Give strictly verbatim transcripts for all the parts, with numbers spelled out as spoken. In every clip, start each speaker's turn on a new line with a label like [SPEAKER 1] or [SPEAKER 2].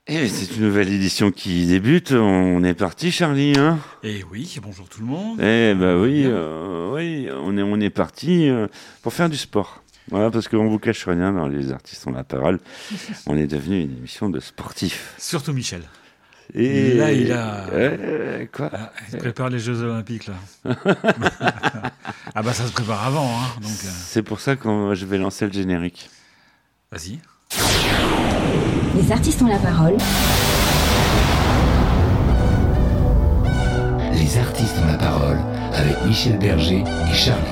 [SPEAKER 1] Et c'est une nouvelle édition qui débute. On est parti, Charlie, hein?
[SPEAKER 2] Eh oui, bonjour tout le monde.
[SPEAKER 1] Eh ben oui,
[SPEAKER 2] Bien.
[SPEAKER 1] euh, oui, on est, on est parti euh, pour faire du sport. Voilà, parce qu'on vous cache rien dans Les Artistes ont la parole. On est devenu une émission de sportifs.
[SPEAKER 2] Surtout Michel.
[SPEAKER 1] Et
[SPEAKER 2] Là, il a.
[SPEAKER 1] Euh, quoi
[SPEAKER 2] Ah, il prépare les Jeux Olympiques, là. Ah, bah, ça se prépare avant, hein. Donc, euh,
[SPEAKER 1] C'est pour ça que je vais lancer le générique.
[SPEAKER 2] vas-y.
[SPEAKER 3] Les artistes ont la parole.
[SPEAKER 4] Les artistes ont la parole avec Michel Berger et Charlie.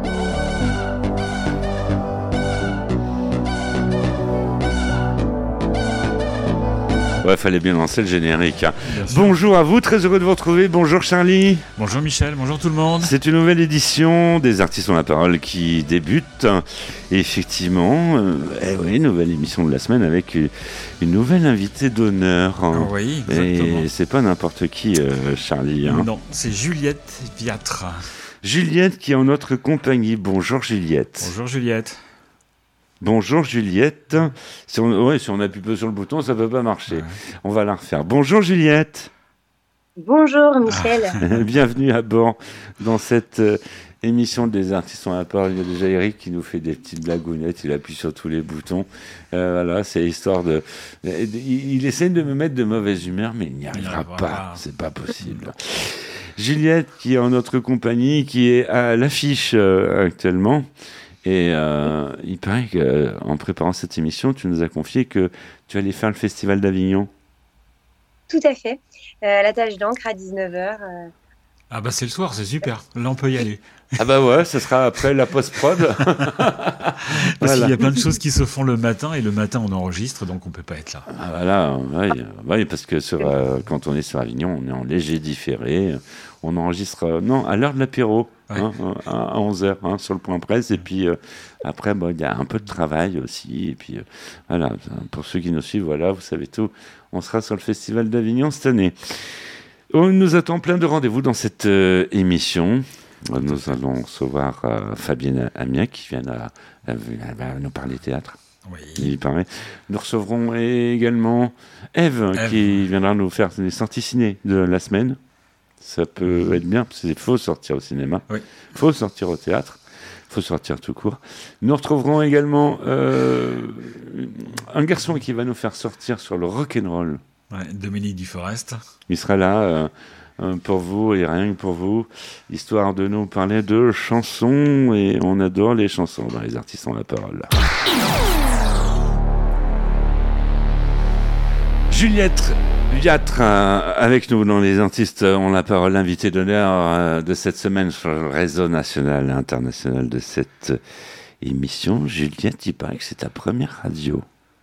[SPEAKER 1] Ouais, fallait bien lancer le générique. Hein.
[SPEAKER 2] Bien sûr.
[SPEAKER 1] Bonjour à vous, très heureux de vous retrouver. Bonjour Charlie.
[SPEAKER 2] Bonjour Michel, bonjour tout le monde.
[SPEAKER 1] C'est une nouvelle édition des Artistes ont la parole qui débute. Et effectivement, euh, eh oui, nouvelle émission de la semaine avec une, une nouvelle invitée d'honneur.
[SPEAKER 2] Ah oui, exactement.
[SPEAKER 1] Et c'est pas n'importe qui, euh, Charlie. Hein.
[SPEAKER 2] Non, c'est Juliette Viatre.
[SPEAKER 1] Juliette qui est en notre compagnie. Bonjour Juliette.
[SPEAKER 2] Bonjour Juliette.
[SPEAKER 1] Bonjour Juliette. Si on, ouais, si on appuie peu sur le bouton, ça peut pas marcher.
[SPEAKER 2] Ouais.
[SPEAKER 1] On va la refaire. Bonjour Juliette.
[SPEAKER 5] Bonjour Michel.
[SPEAKER 1] Bienvenue à bord dans cette euh, émission des Artistes ont la parole. Il y a déjà Eric qui nous fait des petites blagounettes, il appuie sur tous les boutons. Euh, voilà, c'est histoire de... Il, il essaie de me mettre de mauvaise humeur, mais il n'y arrivera
[SPEAKER 2] arrivera
[SPEAKER 1] pas.
[SPEAKER 2] pas.
[SPEAKER 1] C'est pas possible. Juliette qui est en notre compagnie, qui est à l'affiche euh, actuellement. Et euh, il paraît qu'en préparant cette émission, tu nous as confié que tu allais faire le Festival d'Avignon.
[SPEAKER 5] Tout à fait. Euh, la tâche d'encre à dix-neuf heures. Euh...
[SPEAKER 2] Ah bah c'est le soir, c'est super. Là on peut y aller.
[SPEAKER 1] Ah bah ouais, ce sera après la post-prod.
[SPEAKER 2] Parce
[SPEAKER 1] Voilà.
[SPEAKER 2] qu'il y a plein de choses qui se font le matin et le matin on enregistre donc on peut pas être là.
[SPEAKER 1] Ah voilà, ouais, ouais, parce que sur, euh, quand on est sur Avignon, on est en léger différé. On enregistre euh, non, à l'heure de l'apéro,
[SPEAKER 2] Ouais.
[SPEAKER 1] hein, à onze heures, hein, sur le point presse. Et puis euh, après, bon, il y a un peu de travail aussi. Et puis euh, voilà, pour ceux qui nous suivent, voilà, vous savez tout. On sera sur le Festival d'Avignon cette année. On nous attend plein de rendez-vous dans cette euh, émission. Nous allons recevoir euh, Fabienne Amiac qui vient à, à- elle va nous parler théâtre.
[SPEAKER 2] Oui.
[SPEAKER 1] Il paraît. Nous recevrons également Ève,
[SPEAKER 2] Ève.
[SPEAKER 1] qui viendra nous faire les sorties ciné de la semaine. Ça peut être bien, parce qu'il faut sortir au cinéma, il
[SPEAKER 2] Oui.
[SPEAKER 1] faut sortir au théâtre, il faut sortir tout court. Nous retrouverons également euh, un garçon qui va nous faire sortir sur le rock'n'roll.
[SPEAKER 2] Ouais, Dominique Duforest.
[SPEAKER 1] Il sera là euh, euh, pour vous et rien que pour vous, histoire de nous parler de chansons, et on adore les chansons dans Les Artistes ont la parole. Juliette Viatre euh, avec nous dans Les Artistes ont la parole, invitée d'honneur euh, de cette semaine sur le réseau national et international de cette euh, émission. Juliette, il paraît que c'est ta première radio.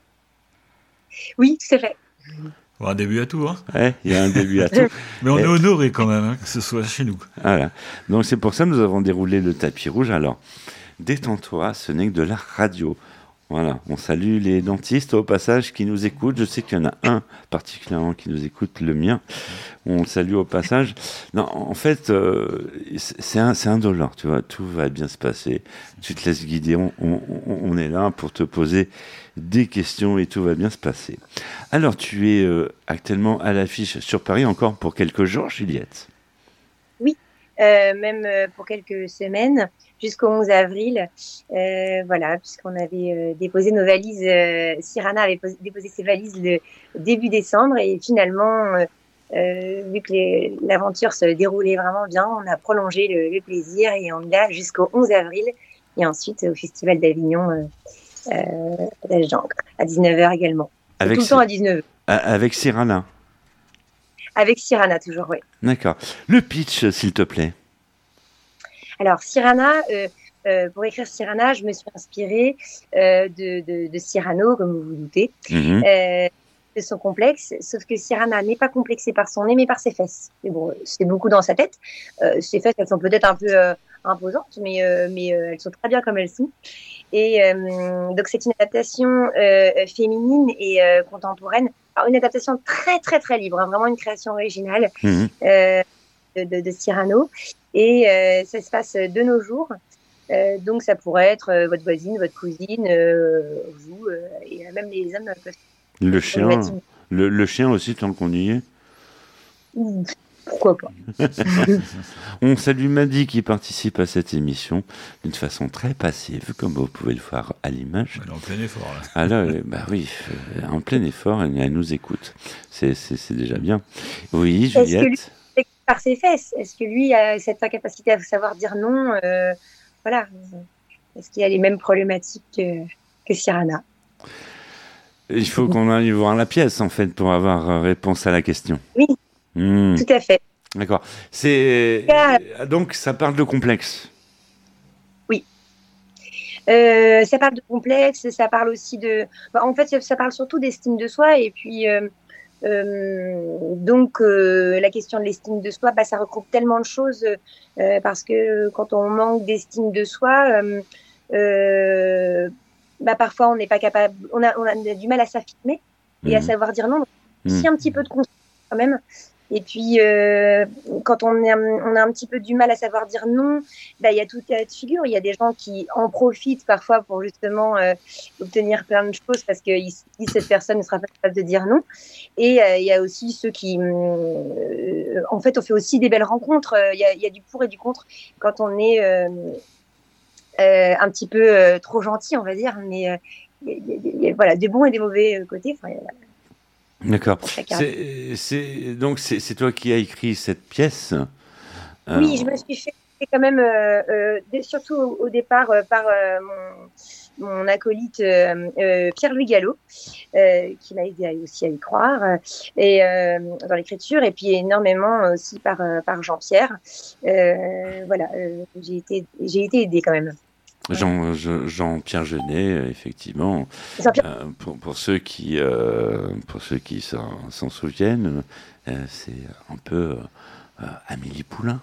[SPEAKER 5] Oui, tout à fait.
[SPEAKER 2] Bon, un début à tout, hein.
[SPEAKER 1] Ouais, il y a un début à tout.
[SPEAKER 2] Mais on
[SPEAKER 1] Et-
[SPEAKER 2] est honoré quand même hein, que ce soit chez nous.
[SPEAKER 1] Voilà. Donc c'est pour ça que nous avons déroulé le tapis rouge. Alors, détends-toi, ce n'est que de la radio. Voilà, on salue les dentistes au passage qui nous écoutent. Je sais qu'il y en a un particulièrement qui nous écoute, le mien. On le salue au passage. Non, en fait, euh, c'est c'est un, c'est indolore, tu vois. Tout va bien se passer. Tu te laisses guider. On, on- on- on est là pour te poser des questions et tout va bien se passer. Alors, tu es euh, actuellement à l'affiche sur Paris encore pour quelques jours, Juliette.
[SPEAKER 5] Euh, même euh, pour quelques semaines, jusqu'au onze avril. Euh, voilà, puisqu'on avait euh, déposé nos valises. Euh, Cyrana avait pos- déposé ses valises le début décembre. Et finalement, euh, euh, vu que les- l'aventure se déroulait vraiment bien, on a prolongé le, le plaisir et on est là jusqu'au onze avril. Et ensuite, au Festival d'Avignon, euh, euh, à l'âge d'encre, à dix-neuf heures également. Et
[SPEAKER 1] Avec
[SPEAKER 5] tout le temps à dix-neuf heures.
[SPEAKER 1] A- Avec Cyrana.
[SPEAKER 5] Avec Cyrana, toujours, oui.
[SPEAKER 1] D'accord. Le pitch, s'il te plaît.
[SPEAKER 5] Alors, Cyrana, euh, euh, pour écrire Cyrana, je me suis inspirée euh, de, de, de Cyrano, comme vous vous doutez,
[SPEAKER 1] Mhm.
[SPEAKER 5] euh, de son complexe, sauf que Cyrana n'est pas complexée par son nez, mais par ses fesses. Mais bon, c'est beaucoup dans sa tête. Euh, ses fesses, elles sont peut-être un peu euh, imposantes, mais, euh, mais euh, elles sont très bien comme elles sont. Et euh, donc, c'est une adaptation euh, féminine et euh, contemporaine. Alors, une adaptation très, très, très libre, hein, vraiment une création originale.
[SPEAKER 1] Mhm.
[SPEAKER 5] Euh, de, de, de Cyrano. Et euh, ça se passe de nos jours. Euh, donc, ça pourrait être euh, votre voisine, votre cousine, euh, vous, euh, et même les hommes peuvent
[SPEAKER 1] Le chien,
[SPEAKER 5] problématique.
[SPEAKER 1] Le, le chien aussi, tant qu'on y est.
[SPEAKER 5] Pourquoi pas.
[SPEAKER 1] On salue Madi qui participe à cette émission d'une façon très passive, comme vous pouvez le voir à l'image.
[SPEAKER 2] Elle est en plein effort, là.
[SPEAKER 1] Ah là, euh, bah oui, euh, en plein effort, elle, elle nous écoute. C'est, c'est, c'est déjà bien. Oui,
[SPEAKER 5] Est-ce que
[SPEAKER 1] Juliette.
[SPEAKER 5] lui, c'est par ses fesses, est-ce que lui a cette incapacité à savoir dire non euh, Voilà. Est-ce qu'il a les mêmes problématiques que, que Cyrana?
[SPEAKER 1] Il faut qu'on aille voir la pièce, en fait, pour avoir euh, réponse à la question.
[SPEAKER 5] Oui.
[SPEAKER 1] Mmh.
[SPEAKER 5] Tout à fait.
[SPEAKER 1] D'accord. C'est...
[SPEAKER 5] Car...
[SPEAKER 1] Donc, ça parle de complexe.
[SPEAKER 5] Oui. Euh, ça parle de complexe, ça parle aussi de... Bah, en fait, ça parle surtout d'estime de soi. Et puis, euh, euh, donc, euh, la question de l'estime de soi, bah, ça regroupe tellement de choses. Euh, parce que quand on manque d'estime de soi, euh, euh, bah, parfois, on n'est pas capable... On a, on a du mal à s'affirmer et mmh. à savoir dire non. Donc, mmh. si un petit peu de conscience quand même... Et puis, euh, quand on, est, on a un petit peu du mal à savoir dire non, bah, il y a tout cas de figure. Il y a des gens qui en profitent parfois pour justement euh, obtenir plein de choses parce que si cette personne ne sera pas capable de dire non. Et euh, il y a aussi ceux qui... Euh, en fait, on fait aussi des belles rencontres. Il y a, il y a du pour et du contre quand on est euh, euh, un petit peu euh, trop gentil, on va dire. Mais euh, il y a, il y a, voilà, des bons et des mauvais côtés. Enfin, voilà.
[SPEAKER 1] D'accord. C'est, c'est, donc, c'est, c'est toi qui as écrit cette pièce.
[SPEAKER 5] euh... Oui, je me suis fait quand même, euh, euh, surtout au, au départ, euh, par euh, mon, mon acolyte euh, euh, Pierre-Louis Gallo, euh, qui m'a aidé aussi à y croire, euh, et, euh, dans l'écriture, et puis énormément aussi par, euh, par Jean-Pierre. Euh, voilà, euh, j'ai été, j'ai été aidée quand même.
[SPEAKER 1] Jean, Jean-Pierre Jeunet, effectivement. Euh, pour, pour ceux qui, euh, pour ceux qui s'en, s'en souviennent, euh, c'est un peu euh, Amélie Poulain.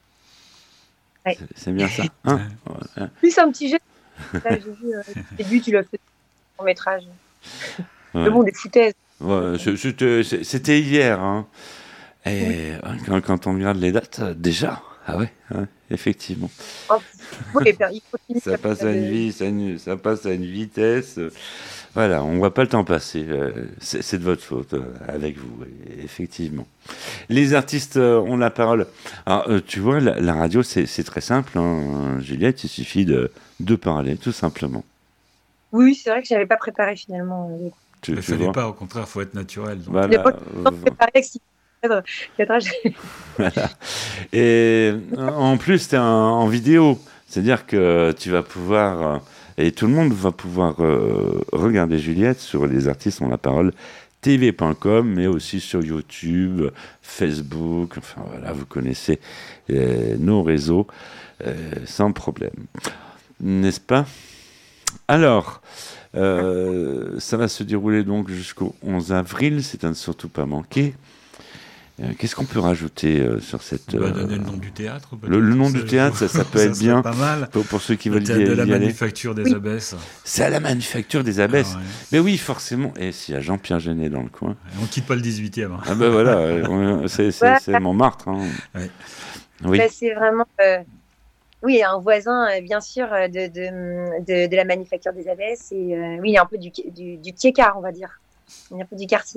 [SPEAKER 1] Ouais. C'est, c'est bien ça. Hein
[SPEAKER 5] ouais. Plus un petit jeu. Là, j'ai vu, euh, au début, tu l'as fait en métrage. Ouais. Le monde des foutaises.
[SPEAKER 1] Ouais, c'était, c'était hier. Hein. Et oui. quand, quand on regarde les dates, déjà. Ah ouais, ouais, effectivement.
[SPEAKER 5] Oh, oui,
[SPEAKER 1] ça passe à une vie, ça, ça passe à une vitesse. Voilà, on ne voit pas le temps passer. C'est, c'est de votre faute, avec vous, effectivement. Les artistes ont la parole. Alors, tu vois, la, la radio, c'est, c'est très simple, hein, Juliette. Il suffit de, de parler, tout simplement.
[SPEAKER 5] Oui, c'est vrai que je n'avais pas préparé finalement.
[SPEAKER 2] Tu ne savais pas, au contraire, il faut être naturel. Donc.
[SPEAKER 1] Voilà.
[SPEAKER 5] Je n'ai pas préparé avec si.
[SPEAKER 1] Voilà. Et en plus, c'est en vidéo, c'est-à-dire que tu vas pouvoir, et tout le monde va pouvoir euh, regarder Juliette sur les artistes ont la parole T V point com, mais aussi sur YouTube, Facebook, enfin voilà, vous connaissez euh, nos réseaux euh, sans problème, n'est-ce pas? Alors, euh, ça va se dérouler donc jusqu'au onze avril, c'est à ne surtout pas manquer. Euh, qu'est-ce qu'on peut rajouter euh, sur cette...
[SPEAKER 2] On va donner le nom du théâtre.
[SPEAKER 1] Le, le nom du théâtre, ça, ça peut ça être bien
[SPEAKER 2] pas mal.
[SPEAKER 1] Pour, pour ceux qui
[SPEAKER 2] le
[SPEAKER 1] veulent y,
[SPEAKER 2] de la
[SPEAKER 1] y aller.
[SPEAKER 2] Manufacture des
[SPEAKER 5] oui.
[SPEAKER 2] Abbesses.
[SPEAKER 1] C'est à la Manufacture des Abbesses.
[SPEAKER 2] Ah ouais.
[SPEAKER 1] Mais oui, forcément. Et s'il y a Jean-Pierre Jeunet dans le coin...
[SPEAKER 2] On ne quitte pas le dix-huitième. Hein.
[SPEAKER 1] Ah ben voilà, on, c'est, c'est, ouais. c'est Montmartre. Hein.
[SPEAKER 2] Ouais.
[SPEAKER 1] Oui.
[SPEAKER 5] Bah, c'est vraiment... Euh... Oui, un voisin, euh, bien sûr, de, de, de, de la Manufacture des Abbesses. Et, euh, oui, il y a un peu du, du, du Tiécar, on va dire. Il y a un peu du quartier.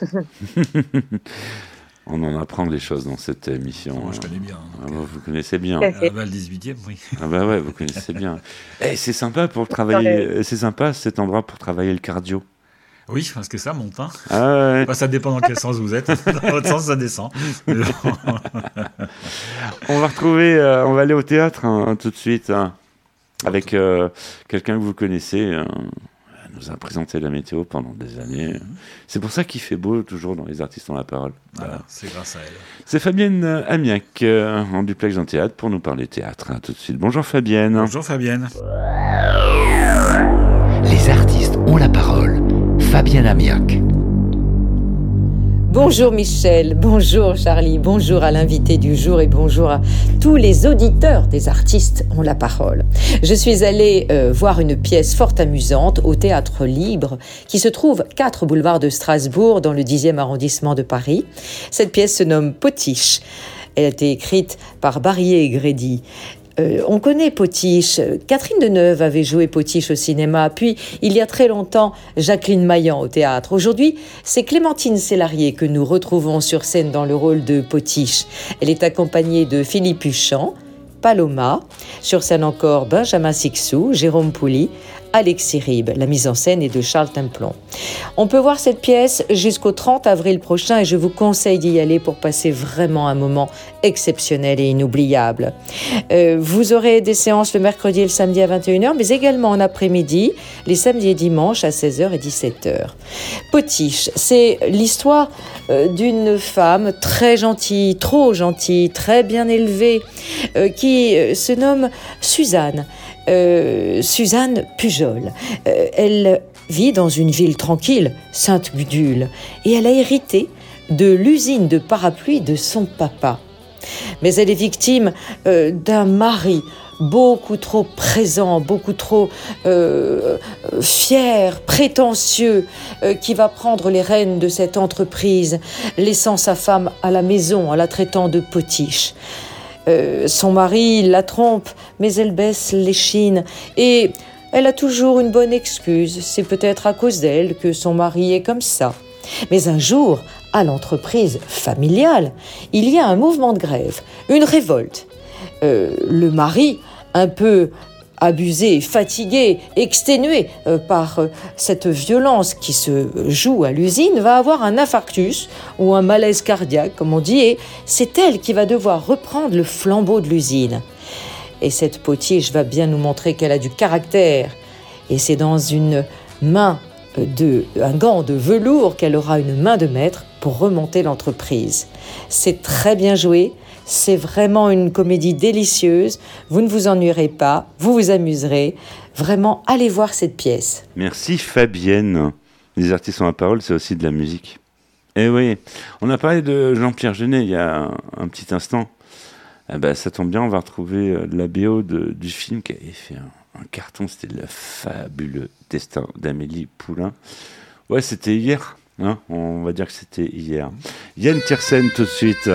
[SPEAKER 1] On en apprend des choses dans cette émission.
[SPEAKER 2] Moi, je connais bien.
[SPEAKER 1] Ah, bah, vous connaissez bien.
[SPEAKER 2] Ah bah, le dix-huitième, oui.
[SPEAKER 1] Ah bah ouais, vous connaissez bien. Eh, c'est sympa pour travailler. C'est sympa cet endroit pour travailler le cardio.
[SPEAKER 2] Oui, parce que ça monte. Hein.
[SPEAKER 1] Ah ouais.
[SPEAKER 2] Bah, ça dépend dans quel sens vous êtes. Dans votre sens, ça descend.
[SPEAKER 1] On va retrouver. Euh, on va aller au théâtre hein, tout de suite hein, avec euh, quelqu'un que vous connaissez. Hein. Nous a présenté la météo pendant des années. Mmh. C'est pour ça qu'il fait beau toujours dans Les Artistes ont la parole.
[SPEAKER 2] Voilà, voilà. C'est grâce à elle.
[SPEAKER 1] C'est Fabienne Amiac euh, en duplex en théâtre pour nous parler théâtre. Hein, tout de suite. Bonjour Fabienne.
[SPEAKER 2] Bonjour Fabienne.
[SPEAKER 4] Les Artistes ont la parole. Fabienne Amiac.
[SPEAKER 6] Bonjour Michel, bonjour Charlie, bonjour à l'invité du jour et bonjour à tous les auditeurs des Artistes ont la parole. Je suis allée euh, voir une pièce fort amusante au Théâtre Libre qui se trouve quatre boulevard de Strasbourg dans le dixième arrondissement de Paris. Cette pièce se nomme Potiche. Elle a été écrite par Barrier et Grédy. Euh, on connaît Potiche. Catherine Deneuve avait joué Potiche au cinéma. Puis, il y a très longtemps, Jacqueline Maillan au théâtre. Aujourd'hui, c'est Clémentine Célarié que nous retrouvons sur scène dans le rôle de Potiche. Elle est accompagnée de Philippe Huchon, Paloma, sur scène encore Benjamin Sixou, Jérôme Pouli, Alexis Ribes. La mise en scène est de Charles Templon. On peut voir cette pièce jusqu'au trente avril prochain et je vous conseille d'y aller pour passer vraiment un moment exceptionnel et inoubliable. Euh, vous aurez des séances le mercredi et le samedi à vingt et une heures, mais également en après-midi, les samedis et dimanches à seize heures et dix-sept heures. Potiche, c'est l'histoire euh, d'une femme très gentille, trop gentille, très bien élevée, euh, qui euh, se nomme Suzanne. Euh, Suzanne Pujol. Euh, elle vit dans une ville tranquille, Sainte-Gudule, et elle a hérité de l'usine de parapluies de son papa. Mais elle est victime euh, d'un mari beaucoup trop présent, beaucoup trop euh, fier, prétentieux, euh, qui va prendre les rênes de cette entreprise, laissant sa femme à la maison en la traitant de potiche. Euh, son mari la trompe, mais elle baisse l'échine et elle a toujours une bonne excuse. C'est peut-être à cause d'elle que son mari est comme ça. Mais un jour, à l'entreprise familiale, il y a un mouvement de grève, une révolte. Euh, le mari, un peu abusé, fatigué, exténué euh, par euh, cette violence qui se joue à l'usine, va avoir un infarctus ou un malaise cardiaque, comme on dit, et c'est elle qui va devoir reprendre le flambeau de l'usine. Et cette potiche va bien nous montrer qu'elle a du caractère. Et c'est dans une main de, un gant de velours qu'elle aura une main de maître pour remonter l'entreprise. C'est très bien joué. C'est vraiment une comédie délicieuse. Vous ne vous ennuierez pas, vous vous amuserez. Vraiment, allez voir cette pièce.
[SPEAKER 1] Merci Fabienne. Les artistes ont la parole, c'est aussi de la musique. Eh oui, on a parlé de Jean-Pierre Jeunet il y a un, un petit instant. Eh ben, ça tombe bien, on va retrouver la B O de, du film qui avait fait un, un carton. C'était Le Fabuleux Destin d'Amélie Poulain. Ouais, c'était hier. Hein, on va dire que c'était hier. Yann Tiersen tout de suite.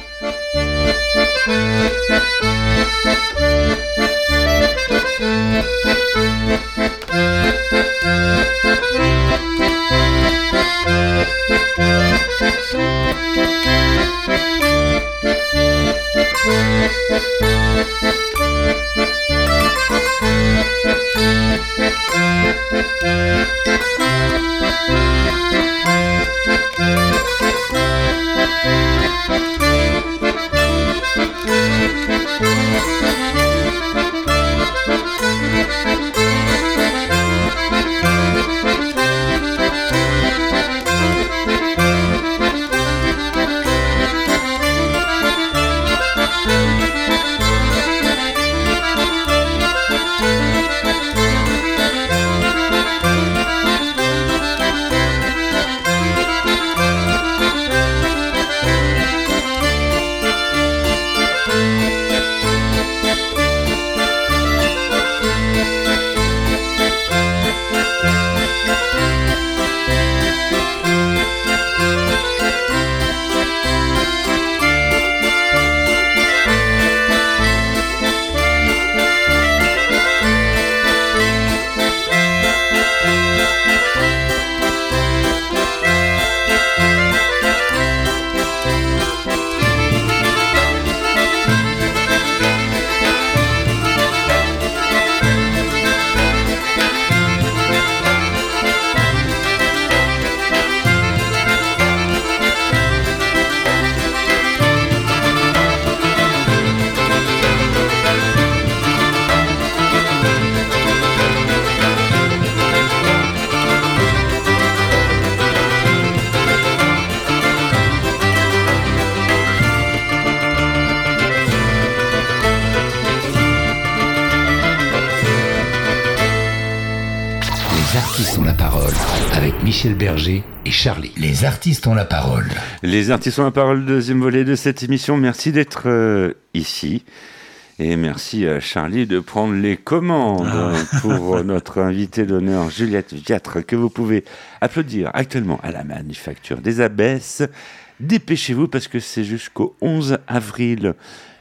[SPEAKER 4] Michel Berger et Charlie. Les artistes ont la parole.
[SPEAKER 1] Les artistes ont la parole, deuxième volet de cette émission. Merci d'être euh, ici. Et merci à Charlie de prendre les commandes ah. pour notre invitée d'honneur, Juliette Viatre, que vous pouvez applaudir actuellement à la Manufacture des Abbesses. Dépêchez-vous parce que c'est jusqu'au onze avril.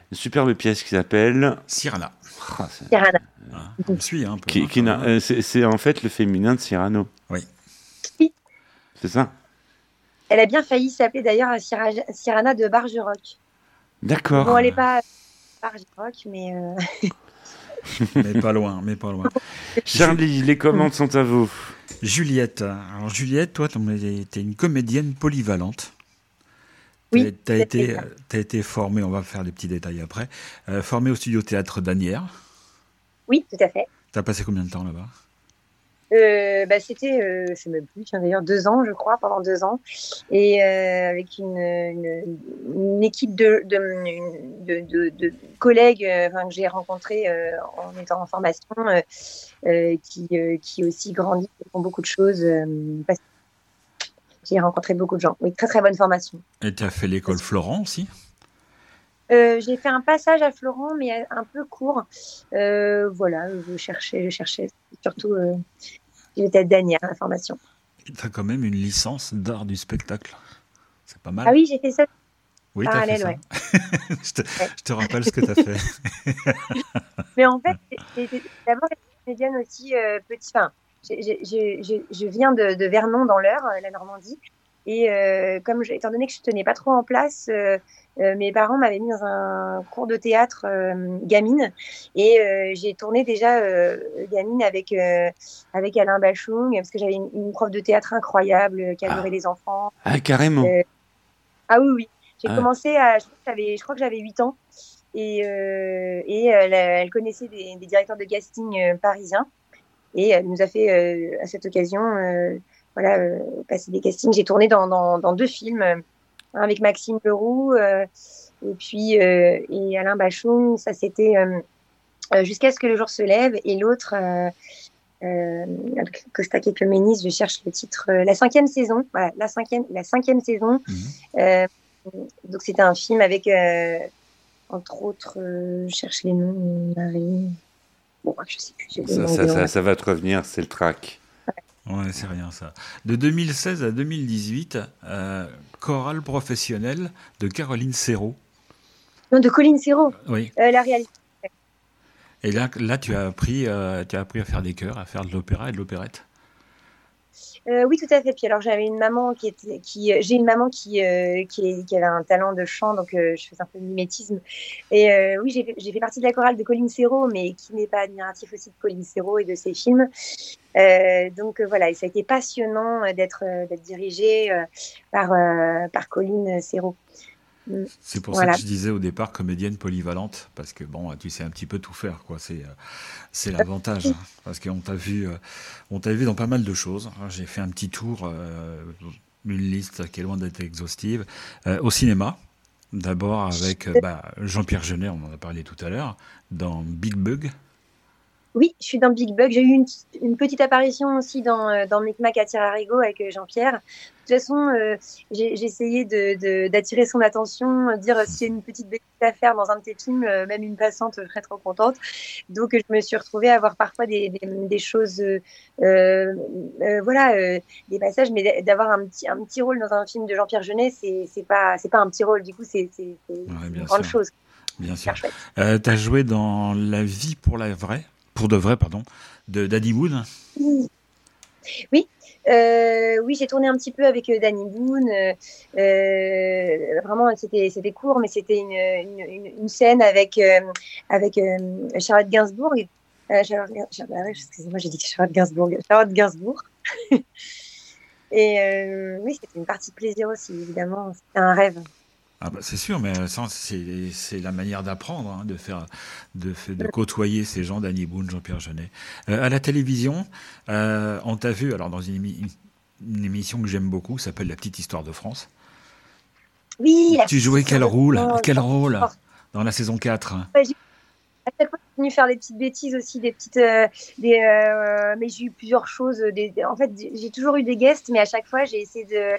[SPEAKER 1] Une superbe pièce qui s'appelle
[SPEAKER 2] Cyrano.
[SPEAKER 1] Ah, c'est...
[SPEAKER 5] Cyrano.
[SPEAKER 2] Ah, on suit hein, un peu.
[SPEAKER 1] Qui,
[SPEAKER 2] hein,
[SPEAKER 1] qui n'a-
[SPEAKER 2] quand même.
[SPEAKER 1] euh, c'est, c'est en fait le féminin de Cyrano.
[SPEAKER 2] Oui.
[SPEAKER 5] Oui.
[SPEAKER 1] C'est ça?
[SPEAKER 5] Elle a bien failli s'appeler d'ailleurs Cyra- Cyrana de Bargeroc.
[SPEAKER 1] D'accord.
[SPEAKER 5] Bon, elle n'est pas Bargeroc, mais euh,
[SPEAKER 2] Mais pas loin, mais pas loin.
[SPEAKER 1] Charlie, les commandes sont à vous.
[SPEAKER 2] Juliette. Alors Juliette, toi, tu es une comédienne polyvalente.
[SPEAKER 5] oui.
[SPEAKER 2] Tu as
[SPEAKER 5] c'est
[SPEAKER 2] été,
[SPEAKER 5] ça.
[SPEAKER 2] t'as été formée, on va faire des petits détails après, euh, formée au studio théâtre d'Asnières.
[SPEAKER 5] Oui, tout à fait.
[SPEAKER 2] Tu as passé combien de temps là-bas?
[SPEAKER 5] Euh, bah, c'était, euh, je sais même plus, tiens, d'ailleurs deux ans, je crois, pendant deux ans, et euh, avec une, une, une équipe de, de, de, de, de collègues euh, enfin, que j'ai rencontrés euh, en étant en formation, euh, euh, qui, euh, qui aussi grandissent, qui font beaucoup de choses. Euh, parce que j'ai rencontré beaucoup de gens. Oui, très très bonne formation.
[SPEAKER 2] Et tu as fait l'école Florent aussi?
[SPEAKER 5] Euh, j'ai fait un passage à Florent, mais un peu court. Euh, voilà, je cherchais, je cherchais surtout. Euh, J'étais dernière à la formation.
[SPEAKER 2] Tu as quand même une licence d'art du spectacle. C'est pas mal.
[SPEAKER 5] Ah oui, j'ai fait ça.
[SPEAKER 2] Oui, tu as fait
[SPEAKER 5] parallèle,
[SPEAKER 2] ça.
[SPEAKER 5] ouais.
[SPEAKER 2] je, te, je te rappelle ce que tu as fait.
[SPEAKER 5] Mais en fait, j'ai été d'abord comédienne aussi euh, petit. Enfin, j'ai- j'ai- j'ai- j'ai- je viens de, de Vernon dans l'Eure, euh, la Normandie. Et euh, comme je, étant donné que je tenais pas trop en place, euh, euh, mes parents m'avaient mis dans un cours de théâtre euh, gamine, et euh, j'ai tourné déjà euh, gamine avec euh, avec Alain Bachung, parce que j'avais une, une prof de théâtre incroyable euh, qui adorait
[SPEAKER 1] Ah.
[SPEAKER 5] les enfants.
[SPEAKER 1] Ah, carrément.
[SPEAKER 5] Euh, Ah oui, oui. J'ai
[SPEAKER 1] Ah.
[SPEAKER 5] commencé à, je crois que j'avais, je crois que j'avais huit ans, et euh, et elle, elle connaissait des, des directeurs de casting euh, parisiens, et elle nous a fait euh, à cette occasion. Euh, voilà, euh, passer des castings. J'ai tourné dans, dans, dans deux films, euh, un avec Maxime Leroux euh, et puis euh, et Alain Bachung. Ça, c'était euh, euh, Jusqu'à ce que le jour se lève, et l'autre, euh, euh, Costa Kekemenis, je cherche le titre, euh, la cinquième saison. Voilà, la cinquième, la cinquième saison.
[SPEAKER 2] Mhm.
[SPEAKER 5] Euh, donc, c'était un film avec, euh, entre autres, euh, je cherche les noms, Marie. Bon, je sais plus. J'ai des
[SPEAKER 1] Ça,
[SPEAKER 5] noms,
[SPEAKER 1] ça,
[SPEAKER 5] des noms.
[SPEAKER 1] ça, ça va te revenir, c'est le track.
[SPEAKER 2] Ouais, c'est rien ça. De deux mille seize à deux mille dix-huit, euh, chorale professionnelle de Caroline Serrault.
[SPEAKER 5] Non, de Colline Serrault,
[SPEAKER 2] Oui.
[SPEAKER 5] euh, la réalité.
[SPEAKER 2] Et là, là tu, as appris, euh, tu as appris à faire des chœurs, à faire de l'opéra et de l'opérette.
[SPEAKER 5] Euh, oui, tout à fait. Puis alors, j'avais une maman qui était, qui, j'ai une maman qui, euh, qui, est- qui avait un talent de chant, donc euh, je faisais un peu de mimétisme. Et euh, oui, j'ai fait, j'ai fait partie de la chorale de Colline Serrault, mais qui n'est pas admiratif aussi de Colline Serrault et de ses films. Euh, donc euh, voilà, et ça a été passionnant euh, d'être, euh, d'être dirigée euh, par, euh, par Colline Serrault. Mm.
[SPEAKER 2] C'est pour
[SPEAKER 5] Voilà.
[SPEAKER 2] ça que je disais au départ comédienne polyvalente, parce que bon, tu sais un petit peu tout faire, quoi. C'est, euh, c'est l'avantage, hein, parce qu'on t'a vu, euh, on t'a vu dans pas mal de choses. Alors, j'ai fait un petit tour, euh, une liste qui est loin d'être exhaustive, euh, au cinéma. D'abord avec euh, bah, Jean-Pierre Jeunet, on en a parlé tout à l'heure, dans Big Bug.
[SPEAKER 5] Oui, je suis dans Big Bug. J'ai eu une, une petite apparition aussi dans, euh, dans Micmac à Tirarigo avec euh, Jean-Pierre. De toute façon, euh, j'ai, j'ai essayé de, de, d'attirer son attention, euh, dire euh, s'il y a une petite bêtise à faire dans un de tes films, euh, même une passante serait trop contente. Donc, euh, je me suis retrouvée à avoir parfois des, des, des choses, euh, euh, euh, voilà, euh, des passages, mais d'avoir un petit, un petit rôle dans un film de Jean-Pierre Jeunet, c'est, c'est pas, c'est pas un petit rôle. Du coup, c'est, c'est, c'est
[SPEAKER 2] Ouais, bien
[SPEAKER 5] une grande
[SPEAKER 2] sûr.
[SPEAKER 5] chose.
[SPEAKER 2] Bien
[SPEAKER 5] Super
[SPEAKER 2] sûr.
[SPEAKER 5] chouette.
[SPEAKER 2] Euh, tu as joué dans La vie pour la vraie, pour de vrai, pardon, de Danny Boone.
[SPEAKER 5] Oui, euh, oui, j'ai tourné un petit peu avec euh, Danny Boone. Euh, euh, vraiment, c'était c'était court, mais c'était une, une, une, une scène avec euh, avec euh, Charlotte Gainsbourg. Euh, Charlotte, Charlotte, ah ouais, excusez-moi, j'ai dit Charlotte Gainsbourg. Charlotte Gainsbourg. Et euh, oui, c'était une partie de plaisir aussi, évidemment. C'était un rêve.
[SPEAKER 2] Ah bah c'est sûr, mais ça, c'est, c'est la manière d'apprendre, hein, de faire, de, fa- de côtoyer ces gens, Danny Boone, Jean-Pierre Jeunet. Euh, à la télévision, euh, on t'a vu, alors dans une, émi- une émission que j'aime beaucoup, qui s'appelle La petite histoire de France.
[SPEAKER 5] Oui, la
[SPEAKER 2] Tu jouais
[SPEAKER 5] petite
[SPEAKER 2] quel
[SPEAKER 5] histoire de
[SPEAKER 2] rôle,
[SPEAKER 5] France.
[SPEAKER 2] quel rôle dans la saison quatre?
[SPEAKER 5] Ouais, j'ai- à chaque fois, je suis venue faire des petites bêtises aussi, des petites, euh, des, euh, mais j'ai eu plusieurs choses. Des, des- en fait, j'ai toujours eu des guests, mais à chaque fois, j'ai essayé de,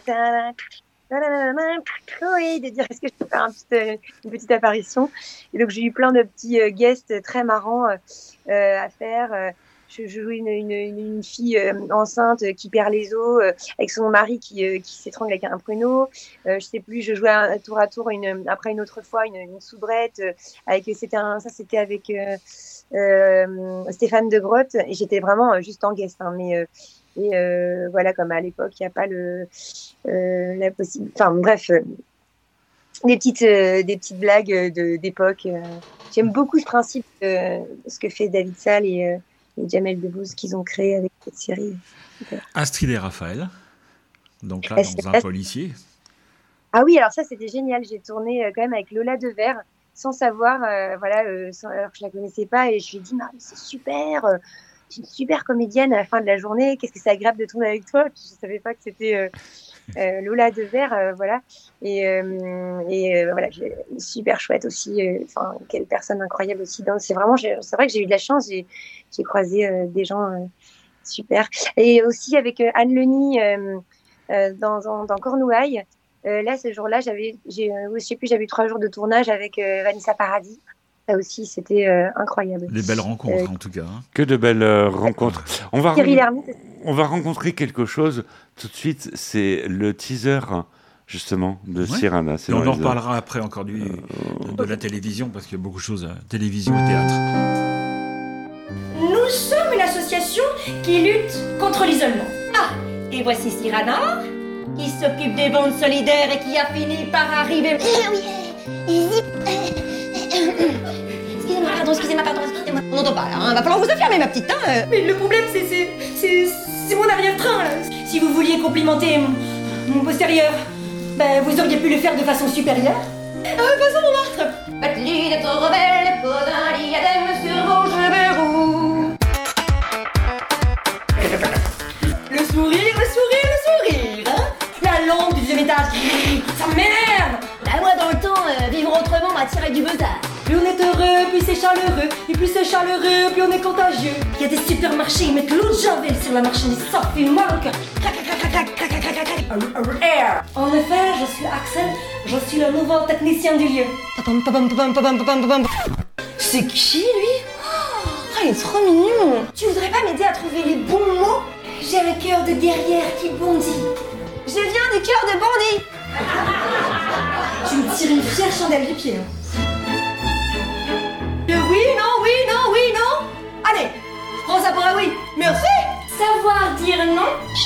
[SPEAKER 5] oui, de dire est-ce que je peux faire un petit, euh, une petite apparition. Et donc, j'ai eu plein de petits euh, guests très marrants euh, euh, à faire. Euh, je, je jouais une, une, une fille euh, enceinte qui perd les os euh, avec son mari qui, euh, qui s'étrangle avec un pruneau. Euh, je sais plus, je jouais un, tour à tour une, après une autre fois une, une soubrette euh, avec c'était un, ça c'était avec euh, euh, Stéphane de Grotte et j'étais vraiment euh, juste en guest. Hein, mais euh, et euh, voilà, comme à l'époque, il n'y a pas le euh, la possibilité. Enfin bref, euh, des petites euh, des petites blagues de d'époque. Euh. J'aime beaucoup ce principe, euh, ce que fait David Salle et euh, et Jamel Debbouze qu'ils ont créé avec cette série. Super.
[SPEAKER 2] Astrid et Raphaël, donc là, dans un policier.
[SPEAKER 5] Ah oui, alors ça, c'était génial. J'ai tourné euh, quand même avec Lola Devers, sans savoir, euh, voilà, euh, sans, alors que je la connaissais pas, et je lui ai dit, mais c'est super, euh, c'est une super comédienne à la fin de la journée, qu'est-ce que c'est agréable de tourner avec toi. Puis je savais pas que c'était euh, euh, Lola Devers, euh, voilà. Et, euh, et euh, voilà, j'ai, super chouette aussi, enfin, euh, quelle personne incroyable aussi. Donc, c'est vraiment, j'ai, c'est vrai que j'ai eu de la chance, j'ai, j'ai croisé euh, des gens euh, super. Et aussi avec euh, Anne Leni euh, euh, dans, dans, dans Cornouailles. Euh, là, ce jour-là, j'avais, j'ai, euh, je sais plus, j'avais eu trois jours de tournage avec euh, Vanessa Paradis. Ça aussi, c'était euh, incroyable.
[SPEAKER 2] Des belles rencontres, euh, en tout cas. Hein.
[SPEAKER 1] Que de belles euh, rencontres. On va,
[SPEAKER 5] Thierry
[SPEAKER 1] ren- on va rencontrer quelque chose tout de suite. C'est le teaser, justement, de ouais. Cyrano.
[SPEAKER 2] Et on en reparlera après encore du, euh... de, de la télévision, parce qu'il y a beaucoup de choses, télévision et théâtre.
[SPEAKER 7] Nous sommes une association qui lutte contre l'isolement. Ah, et voici Cyrano, qui s'occupe des bandes solidaires et qui a fini par arriver... Excusez-moi, pardon, excusez-moi, pardon, excusez-moi. On n'entend pas, là, hein. Va falloir vous affirmer, ma petite, hein.
[SPEAKER 8] Mais le problème, c'est, c'est, c'est, c'est mon arrière-train, là.
[SPEAKER 7] Si vous vouliez complimenter mon, mon postérieur, ben, vous auriez pu le faire de façon supérieure.
[SPEAKER 8] Ah, passons mon martre.
[SPEAKER 7] Batterie d'être rebelle, pose un diadème sur vos cheveux roux.
[SPEAKER 8] Le sourire, le sourire, le sourire, hein. La lampe du deuxième étage, ça m'énerve.
[SPEAKER 7] Bah, moi, dans le temps, euh, vivre autrement m'a tiré du besace.
[SPEAKER 8] Plus on est heureux, plus c'est chaleureux. Et plus c'est chaleureux, plus on est contagieux.
[SPEAKER 7] Il y a des supermarchés, ils mettent l'eau de javel sur la marchandise. Ça fait mal au cœur.
[SPEAKER 8] Air. En effet, je suis Axel. Je suis le nouveau technicien du lieu.
[SPEAKER 7] C'est qui, lui? Oh, il est trop mignon.
[SPEAKER 8] Tu voudrais pas m'aider à trouver les bons mots?
[SPEAKER 7] J'ai un cœur de guerrière qui bondit.
[SPEAKER 8] Je viens du cœur de bandit.
[SPEAKER 7] Tu me tires une fière chandelle du pied. Hein.
[SPEAKER 8] Le oui, non, oui, non, oui, non. Allez, je prends ça pour un oui. Merci.
[SPEAKER 7] Savoir dire non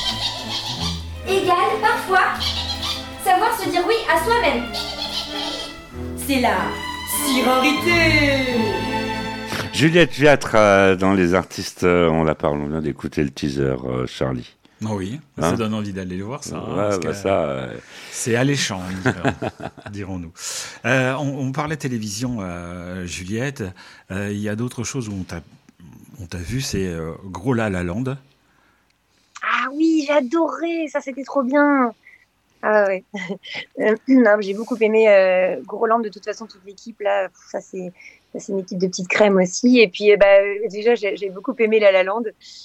[SPEAKER 7] égale parfois savoir se dire oui à soi-même.
[SPEAKER 8] C'est la sirarité.
[SPEAKER 1] Juliette Viatre, euh, dans Les Artistes, euh, on la parle, on vient d'écouter le teaser, euh, Charlie.
[SPEAKER 2] Oh oui,
[SPEAKER 1] hein,
[SPEAKER 2] ça donne envie d'aller le voir, ça.
[SPEAKER 1] Ouais,
[SPEAKER 2] hein,
[SPEAKER 1] bah ça euh...
[SPEAKER 2] c'est alléchant, dirons-nous. Euh, on, on parlait télévision, euh, Juliette. Il euh, y a d'autres choses où on t'a, on t'a vu, c'est euh, Gros La La Land.
[SPEAKER 5] Ah oui, j'adorais, ça c'était trop bien. Ah ouais. euh, non, j'ai beaucoup aimé euh, Groland, de toute façon, toute l'équipe là. Ça c'est, ça c'est une équipe de petites crèmes aussi. Et puis bah déjà j'ai, j'ai beaucoup aimé La La Land.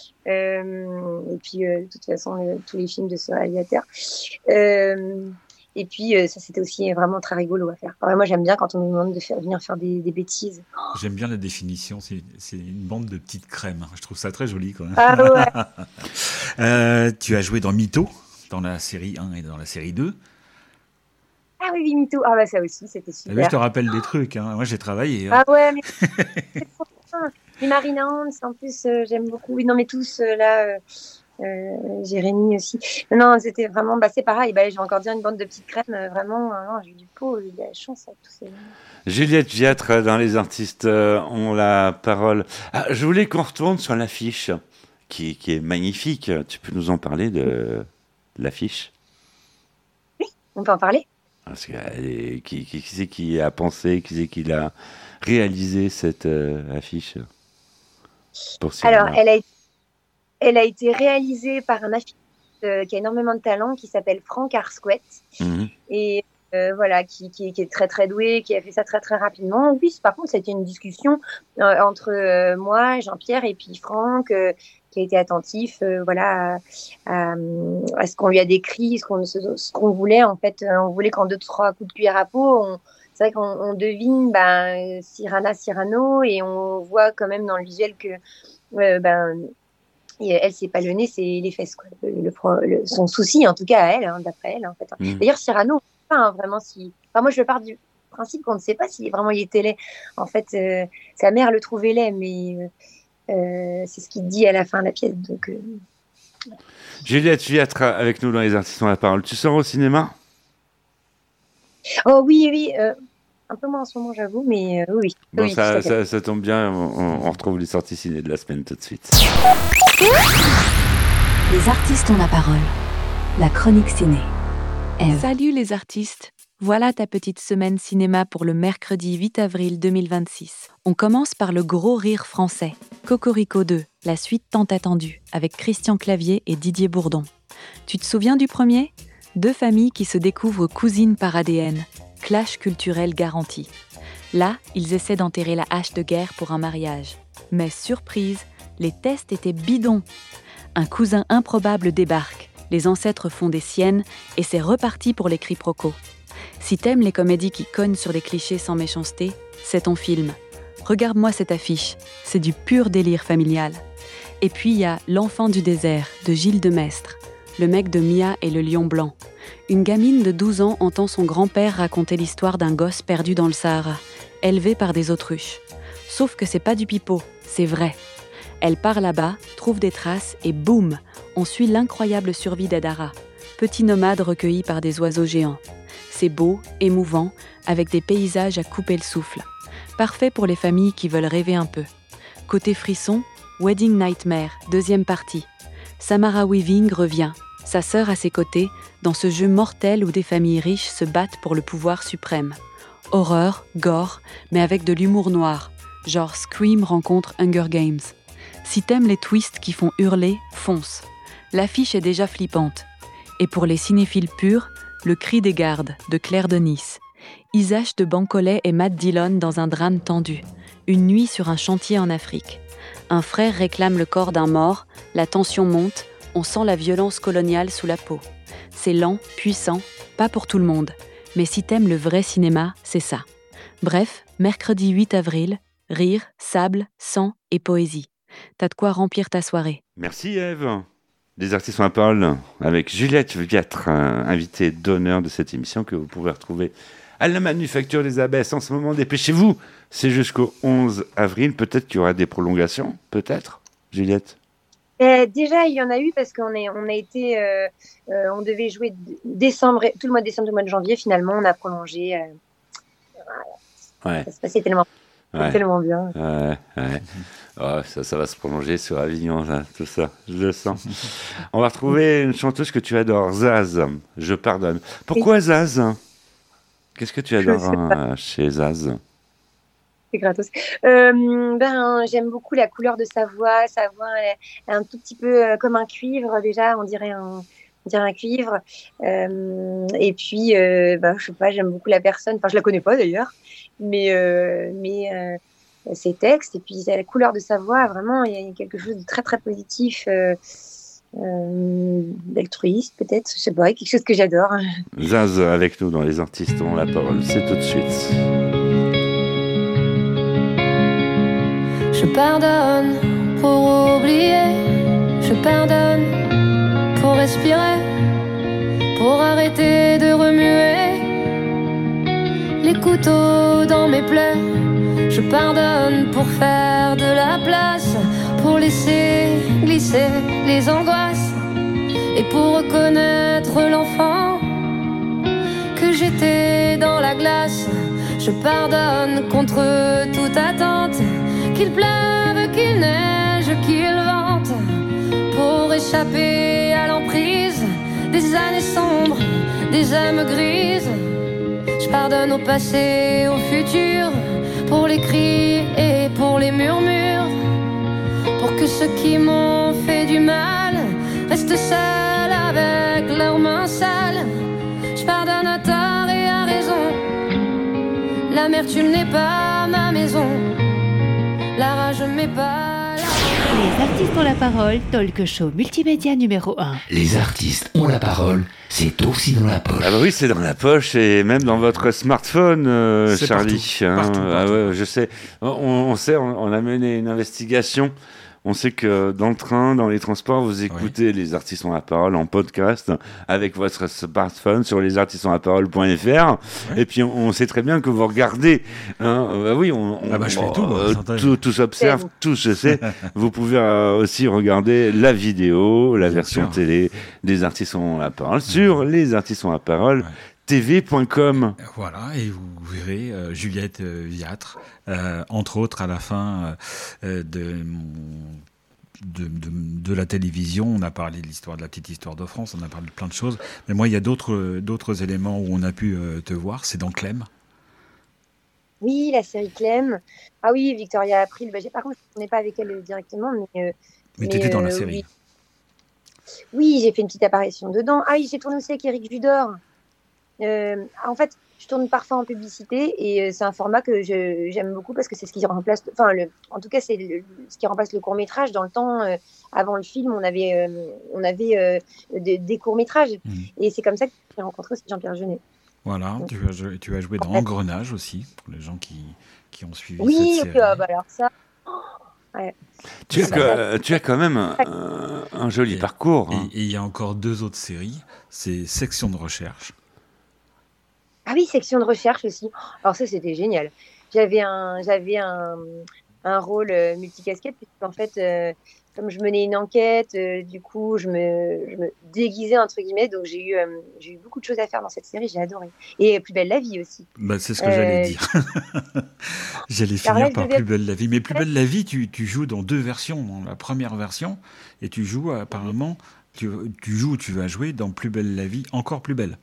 [SPEAKER 5] Euh, et puis euh, de toute façon le, tous les films de ce réalisateur. Euh, et puis euh, ça c'était aussi vraiment très rigolo à faire. Alors, moi j'aime bien quand on nous demande de faire, venir faire des, des bêtises. Oh.
[SPEAKER 2] J'aime bien la définition. C'est, c'est une bande de petites crèmes. Je trouve ça très joli quand même.
[SPEAKER 5] Ah ouais.
[SPEAKER 2] euh, tu as joué dans Mytho, dans la série un et dans la série deux.
[SPEAKER 5] Ah oui, oui, Mytho. Ah bah ça aussi, c'était super.
[SPEAKER 2] Là, je te rappelle des trucs. Hein. Moi, j'ai travaillé.
[SPEAKER 5] Hein. Ah ouais, mais c'est trop bien. Et Marina Hans, en plus, euh, j'aime beaucoup. Oui, non, mais tous, euh, là, euh, euh, Jérémy aussi. Non, c'était vraiment, bah c'est pareil. Bah, je vais encore dire une bande de petites crèmes. Euh, vraiment, euh, non, j'ai eu du pot, j'ai eu de la chance avec tous ces gens.
[SPEAKER 1] Juliette Viatre, dans Les Artistes, euh, ont la parole. Ah, je voulais qu'on retourne sur l'affiche, qui, qui est magnifique. Tu peux nous en parler de l'affiche?
[SPEAKER 5] Oui, on peut en parler.
[SPEAKER 1] Parce que, euh, qui, qui, qui c'est qui a pensé, qui c'est qui l'a réalisé cette euh, affiche pour
[SPEAKER 5] Alors, elle a, elle a été réalisée par un affichiste euh, qui a énormément de talent, qui s'appelle Franck Arsquet. Mmh. Et euh, voilà, qui, qui, qui est très très doué, qui a fait ça très très rapidement. Oui, par contre, c'était une discussion euh, entre euh, moi, Jean-Pierre, et puis Franck, euh, qui a été attentif, euh, voilà, à, à, à ce qu'on lui a décrit, ce qu'on, ce, ce qu'on voulait. En fait, on voulait qu'en deux trois coups de cuillère à peau, on, c'est vrai qu'on on devine ben, Cyrano, Cyrano, et on voit quand même dans le visuel que euh, ben, et elle, c'est pas le nez, c'est les fesses, quoi. Le, le, le, son souci, en tout cas, à elle, hein, d'après elle, en fait. Mmh. D'ailleurs, Cyrano, on ne sait pas hein, vraiment si. Enfin, moi, je pars du principe qu'on ne sait pas si vraiment il était laid. En fait, euh, sa mère le trouvait laid, mais euh, c'est ce qu'il dit à la fin de la pièce. Donc, euh...
[SPEAKER 1] Juliette Viatre avec nous dans Les Artistes ont la parole. Tu sors au cinéma ?
[SPEAKER 5] Oh oui, oui. Euh, un peu moins en ce moment, j'avoue, mais euh, oui.
[SPEAKER 1] Bon,
[SPEAKER 5] oui,
[SPEAKER 1] ça, ça, ça tombe bien, on, on retrouve les sorties ciné de la semaine tout de suite.
[SPEAKER 3] Les artistes ont la parole. La chronique ciné. Ève.
[SPEAKER 9] Salut les artistes. Voilà ta petite semaine cinéma pour le mercredi huit avril deux mille vingt-six. On commence par le gros rire français. Cocorico deux, la suite tant attendue, avec Christian Clavier et Didier Bourdon. Tu te souviens du premier ? Deux familles qui se découvrent cousines par A D N. Clash culturel garanti. Là, ils essaient d'enterrer la hache de guerre pour un mariage. Mais surprise, les tests étaient bidons. Un cousin improbable débarque, les ancêtres font des siennes et c'est reparti pour les quiproquos. Si t'aimes les comédies qui cognent sur des clichés sans méchanceté, c'est ton film. Regarde-moi cette affiche, c'est du pur délire familial. Et puis il y a L'enfant du désert de Gilles Demestre, le mec de Mia et le lion blanc. Une gamine de douze ans entend son grand-père raconter l'histoire d'un gosse perdu dans le Sahara, élevé par des autruches. Sauf que c'est pas du pipeau, c'est vrai. Elle part là-bas, trouve des traces et boum, on suit l'incroyable survie d'Adara, petit nomade recueilli par des oiseaux géants. C'est beau, émouvant, avec des paysages à couper le souffle. Parfait pour les familles qui veulent rêver un peu. Côté frisson, Wedding Nightmare, deuxième partie. Samara Weaving revient, sa sœur à ses côtés, dans ce jeu mortel où des familles riches se battent pour le pouvoir suprême. Horreur, gore, mais avec de l'humour noir, genre Scream rencontre Hunger Games. Si t'aimes les twists qui font hurler, fonce. L'affiche est déjà flippante. Et pour les cinéphiles purs, Le cri des gardes de Claire Denis. Isaac de Bancolais et Matt Dillon dans un drame tendu. Une nuit sur un chantier en Afrique. Un frère réclame le corps d'un mort, la tension monte, on sent la violence coloniale sous la peau. C'est lent, puissant, pas pour tout le monde. Mais si t'aimes le vrai cinéma, c'est ça. Bref, mercredi huit avril, rire, sable, sang et poésie. T'as de quoi remplir ta soirée.
[SPEAKER 1] Merci Ève. Les artistes ont la parole avec Juliette Viatre, invitée d'honneur de cette émission que vous pouvez retrouver à la Manufacture des Abbesses. En ce moment, dépêchez-vous, c'est jusqu'au onze avril. Peut-être qu'il y aura des prolongations, peut-être, Juliette.
[SPEAKER 5] Euh, déjà, il y en a eu parce qu'on est, on a été, euh, euh, on devait jouer décembre, tout le mois de décembre, tout le mois de janvier. Finalement, on a prolongé. Euh, voilà.
[SPEAKER 1] Ouais.
[SPEAKER 5] Ça se passait tellement,
[SPEAKER 1] ouais.
[SPEAKER 5] tellement bien.
[SPEAKER 1] Ouais, ouais. Oh, ça, ça va se prolonger sur Avignon, là, tout ça, je le sens. On va retrouver une chanteuse que tu adores, Zaz. Je pardonne. Pourquoi Zaz ? Qu'est-ce que tu adores hein, chez Zaz ?
[SPEAKER 5] C'est gratos. Euh, ben, j'aime beaucoup la couleur de sa voix. Sa voix est un tout petit peu euh, comme un cuivre, déjà, on dirait un, on dirait un cuivre. Euh, et puis, euh, ben, je sais pas, j'aime beaucoup la personne. Enfin, je la connais pas d'ailleurs, mais, euh, mais euh, ses textes et puis la couleur de sa voix, vraiment, il y a quelque chose de très très positif, euh, euh, d'altruiste peut-être. Je sais pas, quelque chose que j'adore.
[SPEAKER 1] Zaz avec nous dans Les Artistes ont la parole. C'est tout de suite.
[SPEAKER 10] Je pardonne pour oublier, je pardonne pour respirer, pour arrêter de remuer les couteaux dans mes plaies. Je pardonne pour faire de la place, pour laisser glisser les angoisses et pour reconnaître l'enfant que j'étais dans la glace. Je pardonne contre toute attente, qu'il pleuve, qu'il neige, qu'il vente, pour échapper à l'emprise des années sombres, des âmes grises. Je pardonne au passé, au futur, pour les cris et pour les murmures, pour que ceux qui m'ont fait du mal restent seuls avec leurs mains sales. Je pardonne à tort et à raison, l'amertume n'est pas ma maison. La rage m'est pas la...
[SPEAKER 3] Les artistes ont la parole, talk show multimédia numéro un.
[SPEAKER 4] Les artistes ont la parole, c'est aussi dans la poche.
[SPEAKER 1] Ah bah oui, c'est dans la poche et même dans votre smartphone, euh, Charlie.
[SPEAKER 2] Partout,
[SPEAKER 1] hein.
[SPEAKER 2] partout,
[SPEAKER 1] ah
[SPEAKER 2] partout.
[SPEAKER 1] ouais, je sais. On, on sait, on, on a mené une investigation. On sait que dans le train, dans les transports, vous écoutez oui. les artistes ont la parole en podcast avec votre smartphone sur les artistes ont la parole point f r. Oui. Et puis on, on sait très bien que vous regardez. Hein, bah oui, on, on,
[SPEAKER 2] ah bah, je fais tout,
[SPEAKER 1] euh, tout, tout s'observe, tout se sait. Vous pouvez euh, aussi regarder la vidéo, la Bien version sûr. télé des artistes ont la parole mmh. sur les artistes ont la parole. Ouais. T V point com.
[SPEAKER 2] Voilà, et vous verrez euh, Juliette euh, Viâtre, euh, entre autres à la fin euh, de, de, de, de la télévision. On a parlé de l'histoire de la petite histoire de France, on a parlé de plein de choses. Mais moi, il y a d'autres, d'autres éléments où on a pu euh, te voir, c'est dans Clem.
[SPEAKER 5] Oui, la série Clem. Ah oui, Victoria April. Bah, j'ai, par contre, je ne tournais pas avec elle directement. Mais, euh,
[SPEAKER 2] mais tu étais dans euh, la série.
[SPEAKER 5] Oui. oui, j'ai fait une petite apparition dedans. Ah oui, j'ai tourné aussi avec Éric Judor. Euh, en fait, je tourne parfois en publicité et euh, c'est un format que je, j'aime beaucoup parce que c'est ce qui remplace, enfin, le, en tout cas, c'est le, ce qui remplace le court métrage. Dans le temps, euh, avant le film, on avait, euh, on avait euh, des, des courts métrages mmh. et c'est comme ça que j'ai rencontré aussi Jean-Pierre Jeunet.
[SPEAKER 2] Voilà, Donc, tu, as joué, tu as joué dans Engrenage aussi pour les gens qui, qui ont suivi
[SPEAKER 5] oui,
[SPEAKER 2] cette série.
[SPEAKER 5] Oui, bah alors ça. Oh, ouais.
[SPEAKER 1] Tu, as que, tu as quand même un, un, un joli
[SPEAKER 2] et,
[SPEAKER 1] parcours. Hein.
[SPEAKER 2] Et il y a encore deux autres séries, c'est Section de recherche.
[SPEAKER 5] Ah oui, Section de recherche aussi. Alors ça, c'était génial. J'avais un, j'avais un, un rôle euh, multicasquette, puisqu'en fait, euh, comme je menais une enquête, euh, du coup, je me, je me déguisais, entre guillemets, donc j'ai eu, euh, j'ai eu beaucoup de choses à faire dans cette série, j'ai adoré. Et Plus belle la vie aussi.
[SPEAKER 2] Bah, c'est ce que euh... j'allais dire. J'allais finir là, par Plus belle la vie. Mais Plus belle la vie, tu, tu joues dans deux versions. Dans la première version, et tu joues apparemment, tu, tu joues, tu vas jouer dans Plus belle la vie, encore plus belle.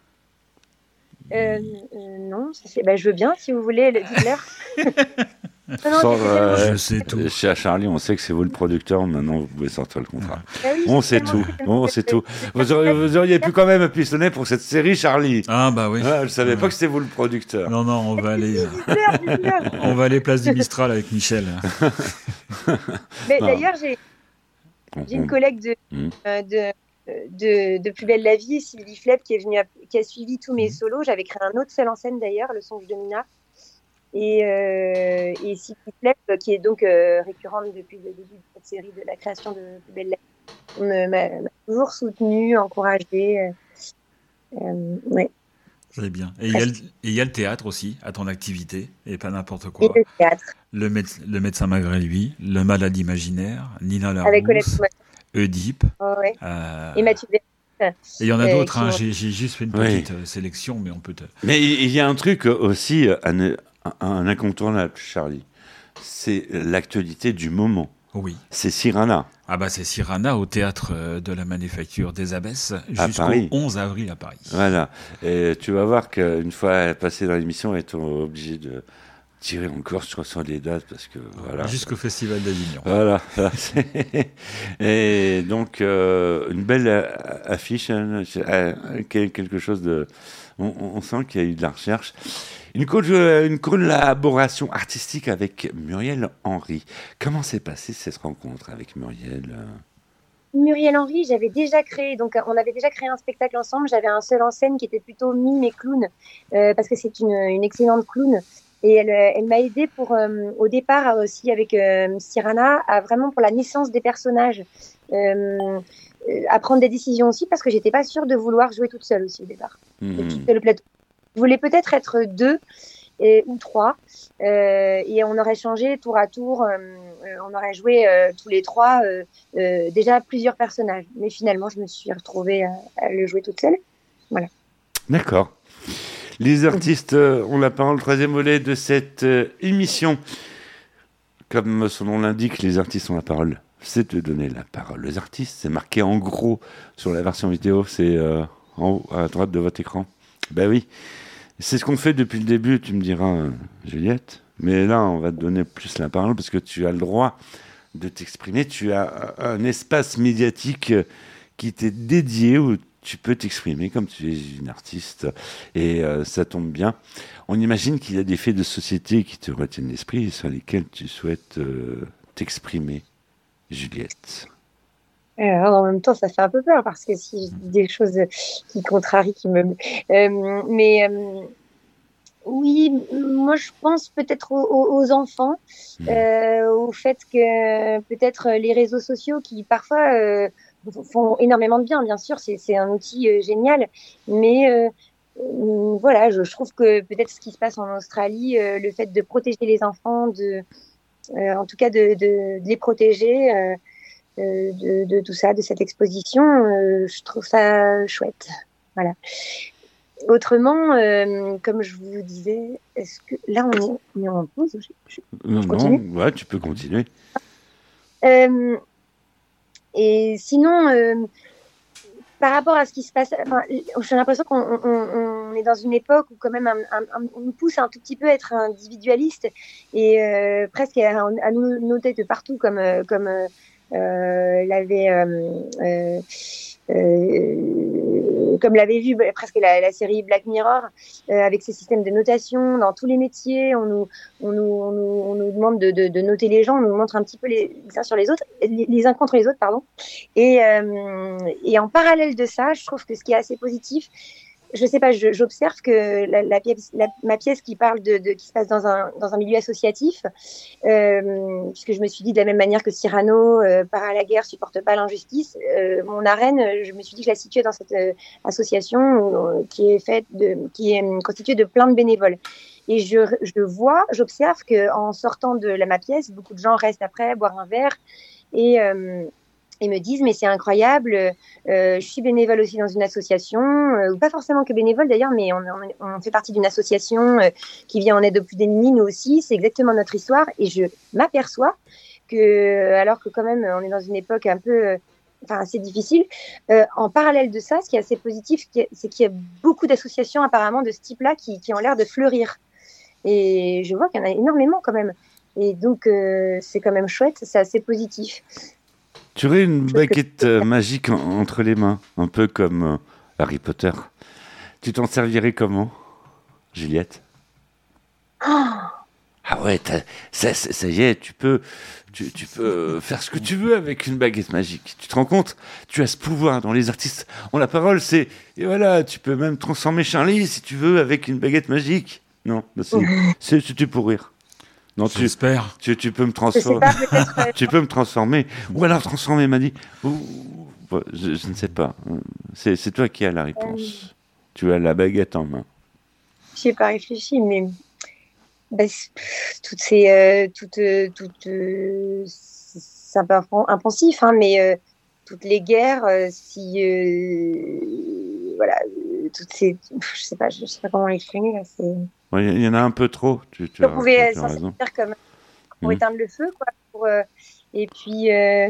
[SPEAKER 5] Euh, euh, non, ça fait... bah, je veux bien si vous voulez, le dites-leur.
[SPEAKER 1] non, non, Sort, euh, je sais tout. Chez Charlie, on sait que c'est vous le producteur, maintenant vous pouvez sortir le contrat. Ah oui, on sait tout, on sait tout. Vous auriez, vous auriez pu quand même pistonner pour cette série, Charlie.
[SPEAKER 2] Ah bah oui.
[SPEAKER 1] Ah, je savais
[SPEAKER 2] ouais.
[SPEAKER 1] pas que c'était vous le producteur.
[SPEAKER 2] Non, non, on va aller, on va aller place du Mistral avec Michel.
[SPEAKER 5] Mais non. D'ailleurs, j'ai, j'ai une collègue de, mmh. euh, de De, de Plus belle la vie, Sylvie Flepp, qui est venue, à, qui a suivi tous mes solos. J'avais créé un autre seul en scène d'ailleurs, Le songe de Mina. Et, euh, et Sylvie Flepp, qui est donc euh, récurrente depuis le début de cette série, de la création de Plus belle la vie, m'a, m'a, m'a toujours soutenue, encouragée. Euh, euh, ouais.
[SPEAKER 2] C'est bien. Et il y, y a le théâtre aussi, à ton activité, et pas n'importe quoi.
[SPEAKER 5] Et le théâtre.
[SPEAKER 2] Le, méde- le médecin malgré lui, Le malade imaginaire, Nina Larousse. Oedipe.
[SPEAKER 5] Oh, ouais.
[SPEAKER 2] euh...
[SPEAKER 5] Et Mathieu Bernard.
[SPEAKER 2] Et il y en a euh, d'autres, hein, j'ai, j'ai juste fait une petite oui. sélection, mais on peut te...
[SPEAKER 1] Mais il y a un truc aussi, un, un incontournable, Charlie, c'est l'actualité du moment.
[SPEAKER 2] Oui.
[SPEAKER 1] C'est Cyrano.
[SPEAKER 2] Ah bah c'est Cyrano au Théâtre de la Manufacture des Abbesses jusqu'au onze avril à Paris.
[SPEAKER 1] Voilà. Et tu vas voir qu'une fois passé dans l'émission, ils sont obligés de... tirer encore sur, sur les dates parce que voilà.
[SPEAKER 2] Jusqu'au Festival d'Avignon.
[SPEAKER 1] Voilà. Et donc euh, une belle affiche, hein, quelque chose de. On, on sent qu'il y a eu de la recherche. Une, co- une collaboration artistique avec Muriel Henry. Comment s'est passée cette rencontre avec Muriel ?
[SPEAKER 5] Muriel Henry, j'avais déjà créé, donc on avait déjà créé un spectacle ensemble. J'avais un seul en scène qui était plutôt mime et clown, euh, parce que c'est une, une excellente clown. Et elle, elle m'a aidée pour, euh, au départ aussi avec euh, Cyrano, à vraiment pour la naissance des personnages, euh, à prendre des décisions aussi, parce que j'étais pas sûre de vouloir jouer toute seule aussi au départ. Mmh. Toute le plateau. Je voulais peut-être être deux et, ou trois, euh, et on aurait changé tour à tour, euh, on aurait joué euh, tous les trois euh, euh, déjà plusieurs personnages. Mais finalement, je me suis retrouvée à, à le jouer toute seule. Voilà.
[SPEAKER 1] D'accord. Les artistes euh, ont la parole, troisième volet de cette euh, émission. Comme son nom l'indique, les artistes ont la parole. C'est de donner la parole aux artistes. C'est marqué en gros sur la version vidéo. C'est euh, en haut à droite de votre écran. Ben oui, c'est ce qu'on fait depuis le début, tu me diras, euh, Juliette. Mais là, on va te donner plus la parole parce que tu as le droit de t'exprimer. Tu as un espace médiatique qui t'est dédié où tu peux t'exprimer comme tu es une artiste et euh, ça tombe bien. On imagine qu'il y a des faits de société qui te retiennent l'esprit et sur lesquels tu souhaites euh, t'exprimer, Juliette.
[SPEAKER 5] Alors, en même temps, ça fait un peu peur parce que si je dis des choses qui contrarient, qui me... Euh, mais euh, Oui, moi je pense peut-être aux, aux- aux enfants,
[SPEAKER 1] Mmh.
[SPEAKER 5] euh, au fait que peut-être les réseaux sociaux qui parfois euh, font énormément de bien, bien sûr, c'est c'est un outil euh, génial, mais euh, euh, voilà, je, je trouve que peut-être ce qui se passe en Australie, euh, le fait de protéger les enfants, de, euh, en tout cas de, de, de les protéger euh, euh, de, de tout ça, de cette exposition, euh, je trouve ça chouette. Voilà. Autrement, euh, comme je vous disais, est-ce que là on est, on est en pause? Je, je-
[SPEAKER 1] Non,
[SPEAKER 5] je
[SPEAKER 1] non,
[SPEAKER 5] continue.
[SPEAKER 1] ouais, tu peux continuer.
[SPEAKER 5] Euh, et sinon, euh, par rapport à ce qui se passe, enfin, j'ai l'impression qu'on on, on- on est dans une époque où quand même un- un- un- on nous pousse un tout petit peu à être individualiste et euh, presque à, à nous noter de partout, comme euh, comme euh, euh, l'avait euh, euh, euh, comme l'avait vu bah, presque la, la série Black Mirror euh, avec ses systèmes de notation dans tous les métiers. On nous on nous, on nous, on nous demande de, de, de noter les gens, on nous montre un petit peu les, les uns sur les autres, les, les uns contre les autres, pardon. Et, euh, et en parallèle de ça, je trouve que ce qui est assez positif, je sais pas, je, j'observe que la, la pièce, la, ma pièce qui parle de, de qui se passe dans un dans un milieu associatif, euh, puisque je me suis dit de la même manière que Cyrano euh, part à la guerre, supporte pas l'injustice. Euh, mon arène, je me suis dit que je la situais dans cette euh, association euh, qui est faite de, qui est euh, constituée de plein de bénévoles. Et je, je vois, j'observe que en sortant de la, ma pièce, beaucoup de gens restent après boire un verre et euh, et me disent mais c'est incroyable, euh, je suis bénévole aussi dans une association, euh, ou pas forcément que bénévole d'ailleurs, mais on, on, on fait partie d'une association euh, qui vient en aide aux plus démunis, nous aussi, c'est exactement notre histoire, et je m'aperçois que, alors que quand même on est dans une époque un peu, euh, enfin assez difficile, euh, en parallèle de ça, ce qui est assez positif, c'est qu'il y a beaucoup d'associations apparemment de ce type-là qui, qui ont l'air de fleurir, et je vois qu'il y en a énormément quand même, et donc euh, c'est quand même chouette, c'est assez positif.
[SPEAKER 1] Tu aurais une baguette euh, magique en- entre les mains, un peu comme euh, Harry Potter. Tu t'en servirais comment, Juliette?
[SPEAKER 5] Oh,
[SPEAKER 1] Ah ouais, t'as- ça, ça, ça y est, tu peux, tu, tu peux faire ce que tu veux avec une baguette magique. Tu te rends compte? Tu as ce pouvoir dont les artistes ont la parole. C'est et voilà, tu peux même transformer Charlie si tu veux avec une baguette magique. Non, bah, c'est c'est c'était pour rire. Non, tu,
[SPEAKER 2] J'espère.
[SPEAKER 1] tu, tu peux me
[SPEAKER 5] je sais
[SPEAKER 1] transformer.
[SPEAKER 5] pas, peut-être. euh,
[SPEAKER 1] Tu peux me transformer. Ou alors transformer Madi. Ou, ou- je, je ne sais pas. C'est c'est toi qui as la réponse. Tu as la baguette en main.
[SPEAKER 5] J'y ai pas réfléchi, mais bah, c'est- pff, toutes ces, euh, toutes, euh, toutes, euh, c'est un peu impen- impensif, hein, mais euh, toutes les guerres, euh, si, euh, voilà, euh, toutes ces, je sais pas, je sais pas comment l'exprimer là. C'est,
[SPEAKER 1] Ouais, il y en a un peu trop. Tu, tu
[SPEAKER 5] on
[SPEAKER 1] as,
[SPEAKER 5] pouvait
[SPEAKER 1] tu-
[SPEAKER 5] euh,
[SPEAKER 1] tu as
[SPEAKER 5] s'en
[SPEAKER 1] raison.
[SPEAKER 5] servir comme pour
[SPEAKER 1] Mm.
[SPEAKER 5] éteindre le feu, quoi. Pour, euh, et puis, euh,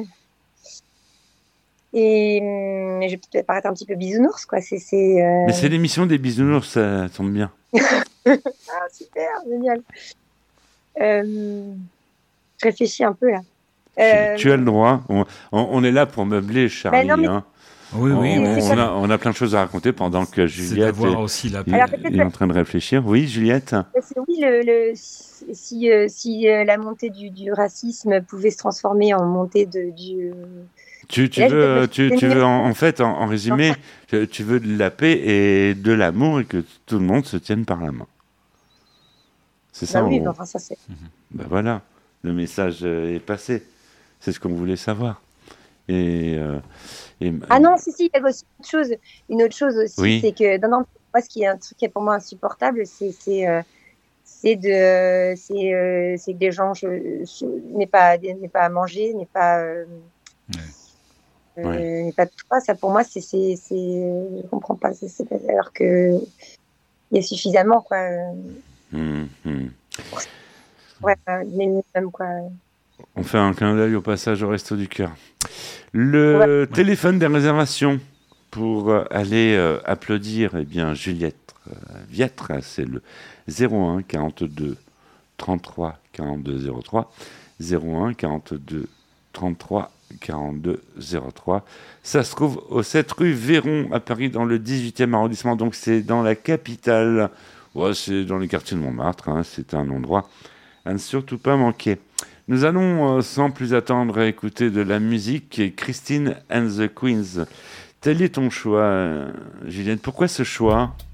[SPEAKER 5] et hum, je vais peut-être paraître un petit peu bisounours, quoi. C'est, c'est. euh,
[SPEAKER 1] Mais c'est l'émission des bisounours, ça tombe bien.
[SPEAKER 5] Ah, super, génial. Euh, je réfléchis un peu là.
[SPEAKER 1] Tu,
[SPEAKER 5] Euh,
[SPEAKER 1] tu as le droit. On, on- on est là pour meubler, Charlie.
[SPEAKER 5] Ben non, mais-
[SPEAKER 1] hein.
[SPEAKER 2] Oui,
[SPEAKER 1] On,
[SPEAKER 2] oui,
[SPEAKER 1] on-
[SPEAKER 2] mais
[SPEAKER 1] on
[SPEAKER 2] c'est-
[SPEAKER 1] a, on a plein de choses à raconter pendant que
[SPEAKER 2] c'est
[SPEAKER 1] Juliette
[SPEAKER 2] d'avoir
[SPEAKER 1] est,
[SPEAKER 2] aussi la
[SPEAKER 1] est-
[SPEAKER 5] Alors, peut-être
[SPEAKER 1] est en train de réfléchir. Oui, Juliette?
[SPEAKER 5] c'est oui, le, le, si, euh, si euh, la montée du, du racisme pouvait se transformer en montée de, du.
[SPEAKER 1] Tu, tu
[SPEAKER 5] Là, je
[SPEAKER 1] veux,
[SPEAKER 5] vais
[SPEAKER 1] tu,
[SPEAKER 5] peut-être
[SPEAKER 1] tu
[SPEAKER 5] me-
[SPEAKER 1] veux en, en fait, en, en résumé, tu, tu veux de la paix et de l'amour et que tout le monde se tienne par la main. C'est ça,
[SPEAKER 5] Bah
[SPEAKER 1] en
[SPEAKER 5] oui,
[SPEAKER 1] gros.
[SPEAKER 5] mais enfin, ça c'est.
[SPEAKER 1] Ben voilà, le message euh, est passé. C'est ce qu'on voulait savoir. Et, euh, et-
[SPEAKER 5] Ah non, si, si, il y a aussi une autre chose. Une autre chose aussi,
[SPEAKER 1] Oui.
[SPEAKER 5] c'est que non, non, moi, ce qui est un truc qui est pour moi insupportable, c'est c'est euh, c'est de c'est euh, c'est que des gens je, je, n'aient pas n'aient pas à manger, n'aient pas euh, euh,
[SPEAKER 1] Ouais.
[SPEAKER 5] n'aient pas de toit. Ça pour moi c'est c'est c'est je comprends pas. C'est, c'est alors que il y a suffisamment quoi. euh,
[SPEAKER 1] Hum, hum.
[SPEAKER 5] Ouais, un minimum quoi.
[SPEAKER 1] On fait un clin d'œil au passage au Resto du Cœur. Le
[SPEAKER 5] Ouais.
[SPEAKER 1] téléphone des réservations pour euh, aller euh, applaudir eh bien, Juliette euh, Viêtre, c'est le zéro un quarante-deux trente-trois quarante-deux zéro trois. zéro un quarante-deux trente-trois quarante-deux zéro trois. Ça se trouve au sept rue Véron à Paris dans le dix-huitième arrondissement, donc c'est dans la capitale. Ouais, c'est dans les quartiers de Montmartre, hein, c'est un endroit à ne surtout pas manquer. Nous allons, euh, sans plus attendre, écouter de la musique et Christine and the Queens. Tel est ton choix, euh, Juliette. Pourquoi ce choix?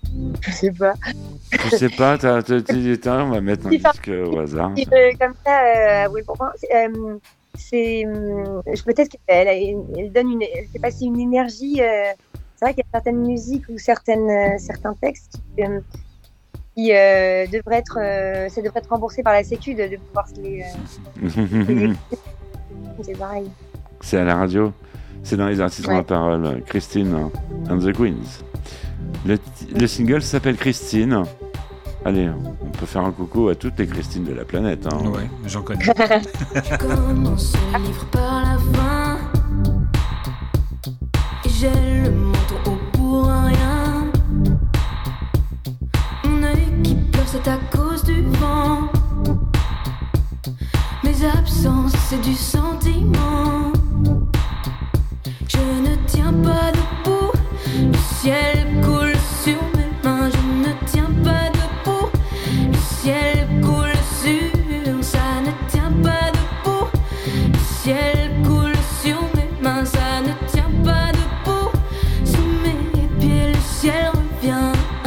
[SPEAKER 5] Je sais pas.
[SPEAKER 1] Je sais pas, t'as, t'as, t'as, t'as, on va mettre un disque au hasard.
[SPEAKER 5] Euh, comme ça, euh, oui, pour moi, c'est, euh, c'est euh, peut-être qu'elle a, elle donne une, elle fait passer une énergie. Euh, c'est vrai qu'il y a certaines musiques ou certaines, euh, certains textes qui, euh, qui euh, devraient être, euh, ça devrait être remboursé par la Sécu de, de pouvoir se les. Euh, les c'est pareil.
[SPEAKER 1] C'est à la radio, c'est dans les artistes ouais. en la parole. Christine and the Queens. Le, le single s'appelle Christine. Allez, on peut faire un coucou à toutes les Christines de la planète. Hein.
[SPEAKER 2] Ouais, j'en connais.
[SPEAKER 10] Je commence le livre par la fin. Et j'ai le menton haut pour rien. Mon œil qui pleure, c'est à cause du vent. Mes absences, c'est du sentiment. Je ne tiens pas debout. Le ciel coule sur mes mains. Je ne tiens pas debout. Le ciel coule sur. Ça ne tient pas debout. Le ciel coule sur mes mains. Ça ne tient pas debout. Sous mes pieds, le ciel revient.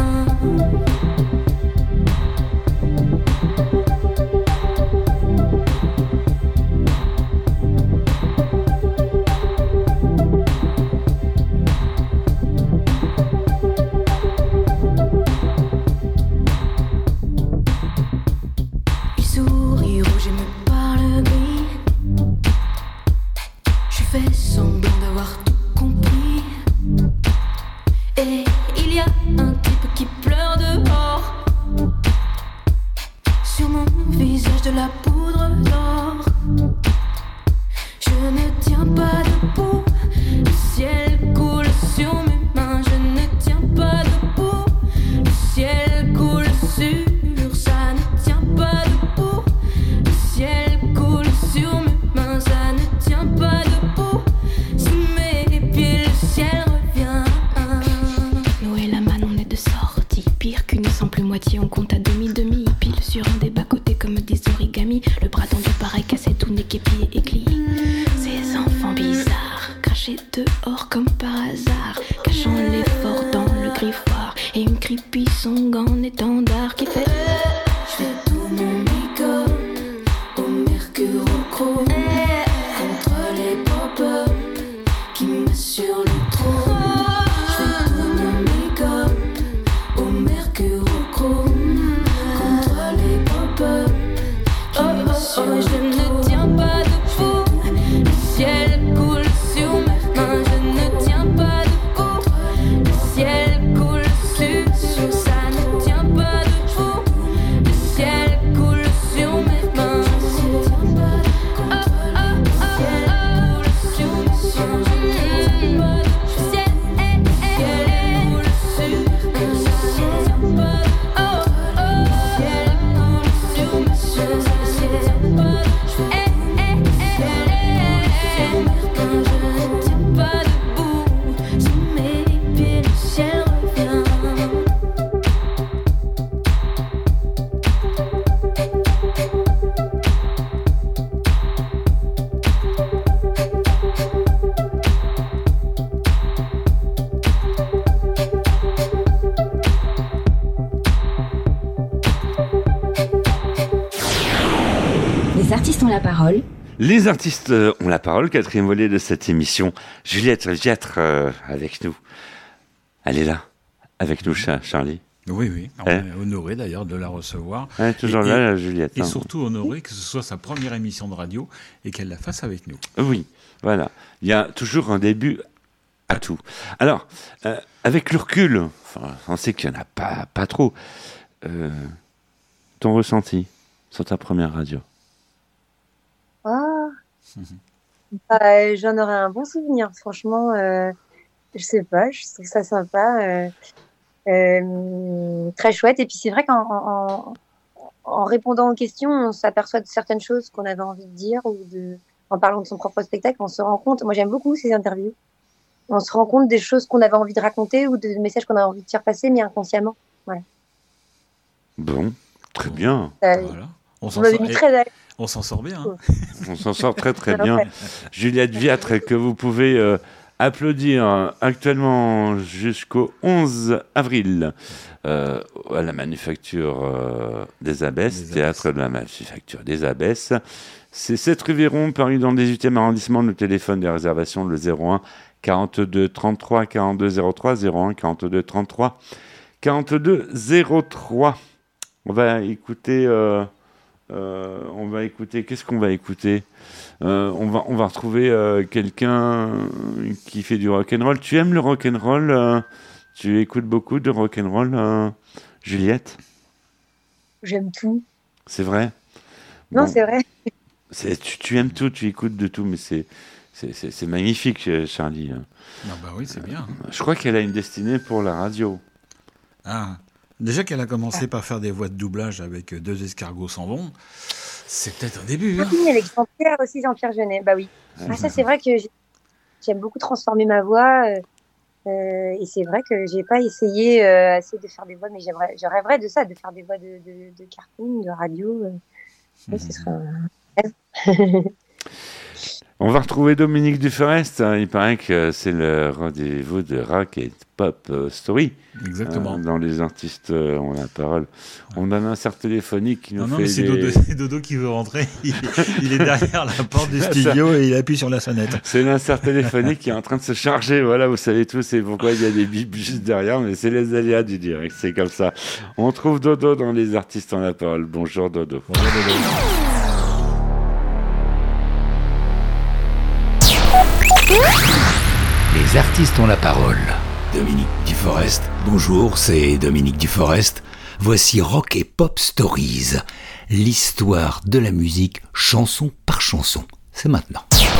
[SPEAKER 1] Les artistes ont la parole, quatrième volet de cette émission. Juliette Viatre euh, avec nous. Elle est là, avec nous, Charlie.
[SPEAKER 2] Oui, oui. On hein est honoré d'ailleurs de la recevoir.
[SPEAKER 1] Elle est toujours et, là,
[SPEAKER 2] et,
[SPEAKER 1] Juliette.
[SPEAKER 2] Et
[SPEAKER 1] hein.
[SPEAKER 2] surtout honoré que ce soit sa première émission de radio et qu'elle la fasse avec nous.
[SPEAKER 1] Oui, voilà. Il y a toujours un début à tout. Alors, euh, avec le recul, enfin, on sait qu'il n'y en a pas, pas trop. Euh, ton ressenti sur ta première radio?
[SPEAKER 5] Ah, bah, j'en aurais un bon souvenir, franchement. Euh, je sais pas, je trouve ça sympa, euh, euh, très chouette. Et puis c'est vrai qu'en en, en répondant aux questions, on s'aperçoit de certaines choses qu'on avait envie de dire ou de, en parlant de son propre spectacle, on se rend compte. Moi, j'aime beaucoup ces interviews. On se rend compte des choses qu'on avait envie de raconter ou des messages qu'on avait envie de faire passer, mais inconsciemment. Voilà.
[SPEAKER 1] Bon, très bien.
[SPEAKER 5] Euh,
[SPEAKER 2] voilà. On s'en
[SPEAKER 5] on
[SPEAKER 2] sort,
[SPEAKER 5] très...
[SPEAKER 2] on s'en sort bien. Hein.
[SPEAKER 1] On s'en sort très très bien. Juliette Viatre, que vous pouvez euh, Applaudir actuellement jusqu'au onze avril euh, à la Manufacture euh, des Abbesses, des Théâtre Abbesses. de la Manufacture des Abbesses. C'est sept rue Véron, Paris dans le dix-huitième arrondissement. Le téléphone des réservations, le zéro un quarante-deux trente-trois quarante-deux zéro trois, zéro un quarante-deux trente-trois quarante-deux zéro trois. On va écouter... Euh, euh, on va écouter... Qu'est-ce qu'on va écouter euh, on, va, on va retrouver euh, quelqu'un qui fait du rock'n'roll. Tu aimes le rock'n'roll euh, Tu écoutes beaucoup de rock'n'roll, euh, Juliette?
[SPEAKER 5] J'aime tout.
[SPEAKER 1] C'est vrai?
[SPEAKER 5] Non,
[SPEAKER 1] bon.
[SPEAKER 5] c'est vrai.
[SPEAKER 1] C'est, tu, tu aimes tout, tu écoutes de tout, mais c'est, c'est, c'est, c'est magnifique, Charlie.
[SPEAKER 2] Ah bah oui, c'est bien. Hein.
[SPEAKER 1] Je crois qu'elle a une destinée pour la radio.
[SPEAKER 2] Ah, déjà qu'elle a commencé ah. par faire des voix de doublage avec Deux escargots s'en vont, c'est peut-être un début. Hein.
[SPEAKER 5] Oui, avec Jean-Pierre aussi, Jean-Pierre Jeunet, bah oui. Ah, ça, c'est vrai que j'aime beaucoup transformer ma voix. Euh, euh, et c'est vrai que j'ai pas essayé euh, assez de faire des voix, mais j'aimerais, je rêverais de ça, de faire des voix de, de, de cartoon, de radio. Euh. Oui, ce serait un...
[SPEAKER 1] On va retrouver Dominique Duforest. Il paraît que c'est le rendez-vous de rock et pop story.
[SPEAKER 2] Exactement.
[SPEAKER 1] Euh, dans les artistes euh, ont la parole. On a un insert téléphonique qui nous
[SPEAKER 2] non, non,
[SPEAKER 1] fait
[SPEAKER 2] mais c'est,
[SPEAKER 1] des...
[SPEAKER 2] Dodo, c'est Dodo qui veut rentrer. Il, il est derrière la porte du studio et il appuie sur la sonnette.
[SPEAKER 1] C'est l'insert téléphonique qui est en train de se charger. Voilà, vous savez tous, c'est pourquoi il y a des bips juste derrière, mais c'est les aléas du direct. C'est comme ça. On trouve Dodo dans les artistes ont la parole. Bonjour Dodo.
[SPEAKER 2] Bonjour Dodo.
[SPEAKER 4] Les artistes ont la parole. Dominique Duforest. Bonjour, c'est Dominique Duforest. Voici Rock et Pop Stories. L'histoire de la musique, chanson par chanson. C'est maintenant.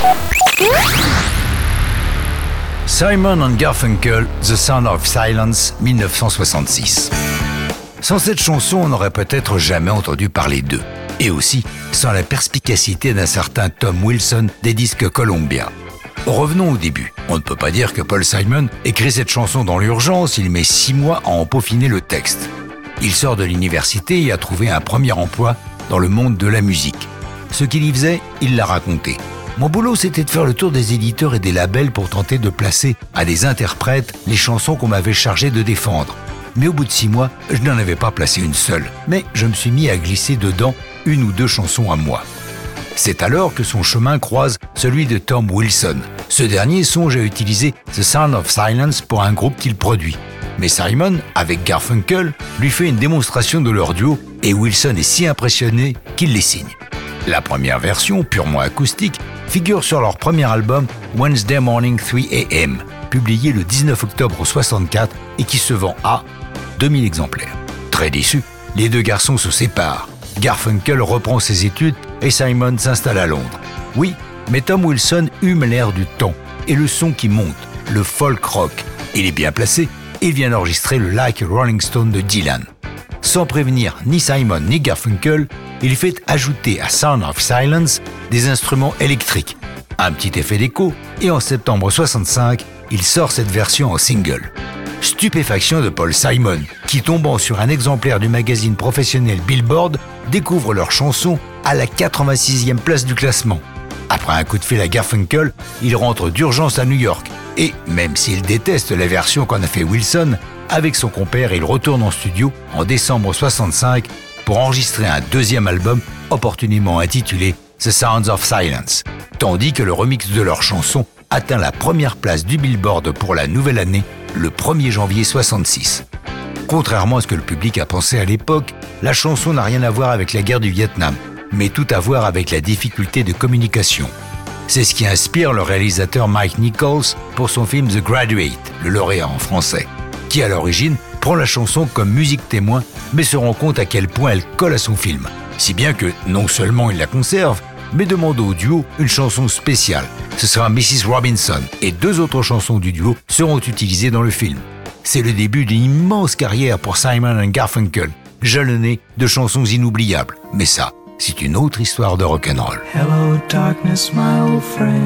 [SPEAKER 4] Simon and Garfunkel, The Sound of Silence, dix-neuf cent soixante-six. Sans cette chanson, on n'aurait peut-être jamais entendu parler d'eux. Et aussi, sans la perspicacité d'un certain Tom Wilson des disques Columbia. Revenons au début. On ne peut pas dire que Paul Simon écrit cette chanson dans l'urgence, il met six mois à en peaufiner le texte. Il sort de l'université et a trouvé un premier emploi dans le monde de la musique. Ce qu'il y faisait, il l'a raconté. Mon boulot, c'était de faire le tour des éditeurs et des labels pour tenter de placer à des interprètes les chansons qu'on m'avait chargé de défendre. Mais au bout de six mois, je n'en avais pas placé une seule. Mais je me suis mis à glisser dedans une ou deux chansons à moi. C'est alors que son chemin croise celui de Tom Wilson. Ce dernier songe à utiliser The Sound of Silence pour un groupe qu'il produit. Mais Simon, avec Garfunkel, lui fait une démonstration de leur duo et Wilson est si impressionné qu'il les signe. La première version, purement acoustique, figure sur leur premier album Wednesday Morning trois a m, publié le dix-neuf octobre soixante-quatre et qui se vend à deux mille exemplaires. Très déçus, les deux garçons se séparent. Garfunkel reprend ses études et Simon s'installe à Londres. Oui, mais Tom Wilson hume l'air du temps et le son qui monte, le folk rock. Il est bien placé, il vient d'enregistrer le Like a Rolling Stone de Dylan. Sans prévenir ni Simon ni Garfunkel, il fait ajouter à Sound of Silence des instruments électriques, un petit effet d'écho et en septembre soixante-cinq, il sort cette version en single. Stupéfaction de Paul Simon, qui tombant sur un exemplaire du magazine professionnel Billboard, découvre leur chanson à la quatre-vingt-sixième place du classement. Après un coup de fil à Garfunkel, il rentre d'urgence à New York. Et même s'il déteste la version qu'en a fait Wilson, avec son compère, il retourne en studio en décembre soixante-cinq pour enregistrer un deuxième album opportunément intitulé The Sounds of Silence, tandis que le remix de leur chanson atteint la première place du Billboard pour la nouvelle année, le premier janvier soixante-six. Contrairement à ce que le public a pensé à l'époque, la chanson n'a rien à voir avec la guerre du Vietnam, mais tout à voir avec la difficulté de communication. C'est ce qui inspire le réalisateur Mike Nichols pour son film The Graduate, le lauréat en français, qui à l'origine prend la chanson comme musique témoin, mais se rend compte à quel point elle colle à son film. Si bien que non seulement il la conserve, mais demande au duo une chanson spéciale. Ce sera missus Robinson et deux autres chansons du duo seront utilisées dans le film. C'est le début d'une immense carrière pour Simon and Garfunkel, jalonnée de chansons inoubliables. Mais ça, c'est une autre histoire de rock'n'roll.
[SPEAKER 11] Hello darkness, my old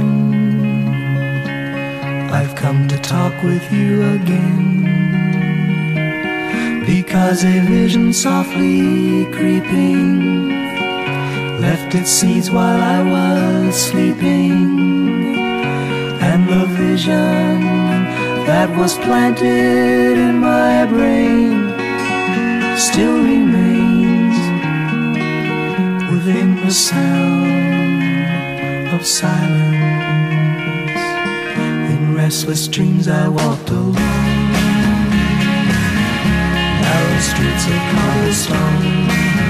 [SPEAKER 11] friend. I've come to talk with you again. Because a vision softly creeping left its seeds while I was sleeping. And the vision that was planted in my brain still remains within the sound of silence. In restless dreams I walked alone, narrow streets of cobblestone,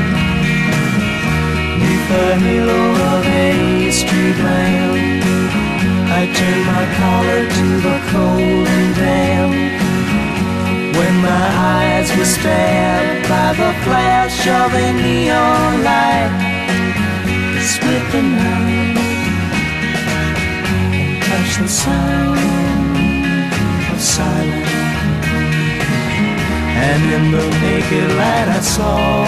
[SPEAKER 11] neath the halo of a street lamp. I turned my collar to the cold and damp, when my eyes were stabbed by the flash of a neon light. It split the night and touched the sound of silence. And in the naked light I saw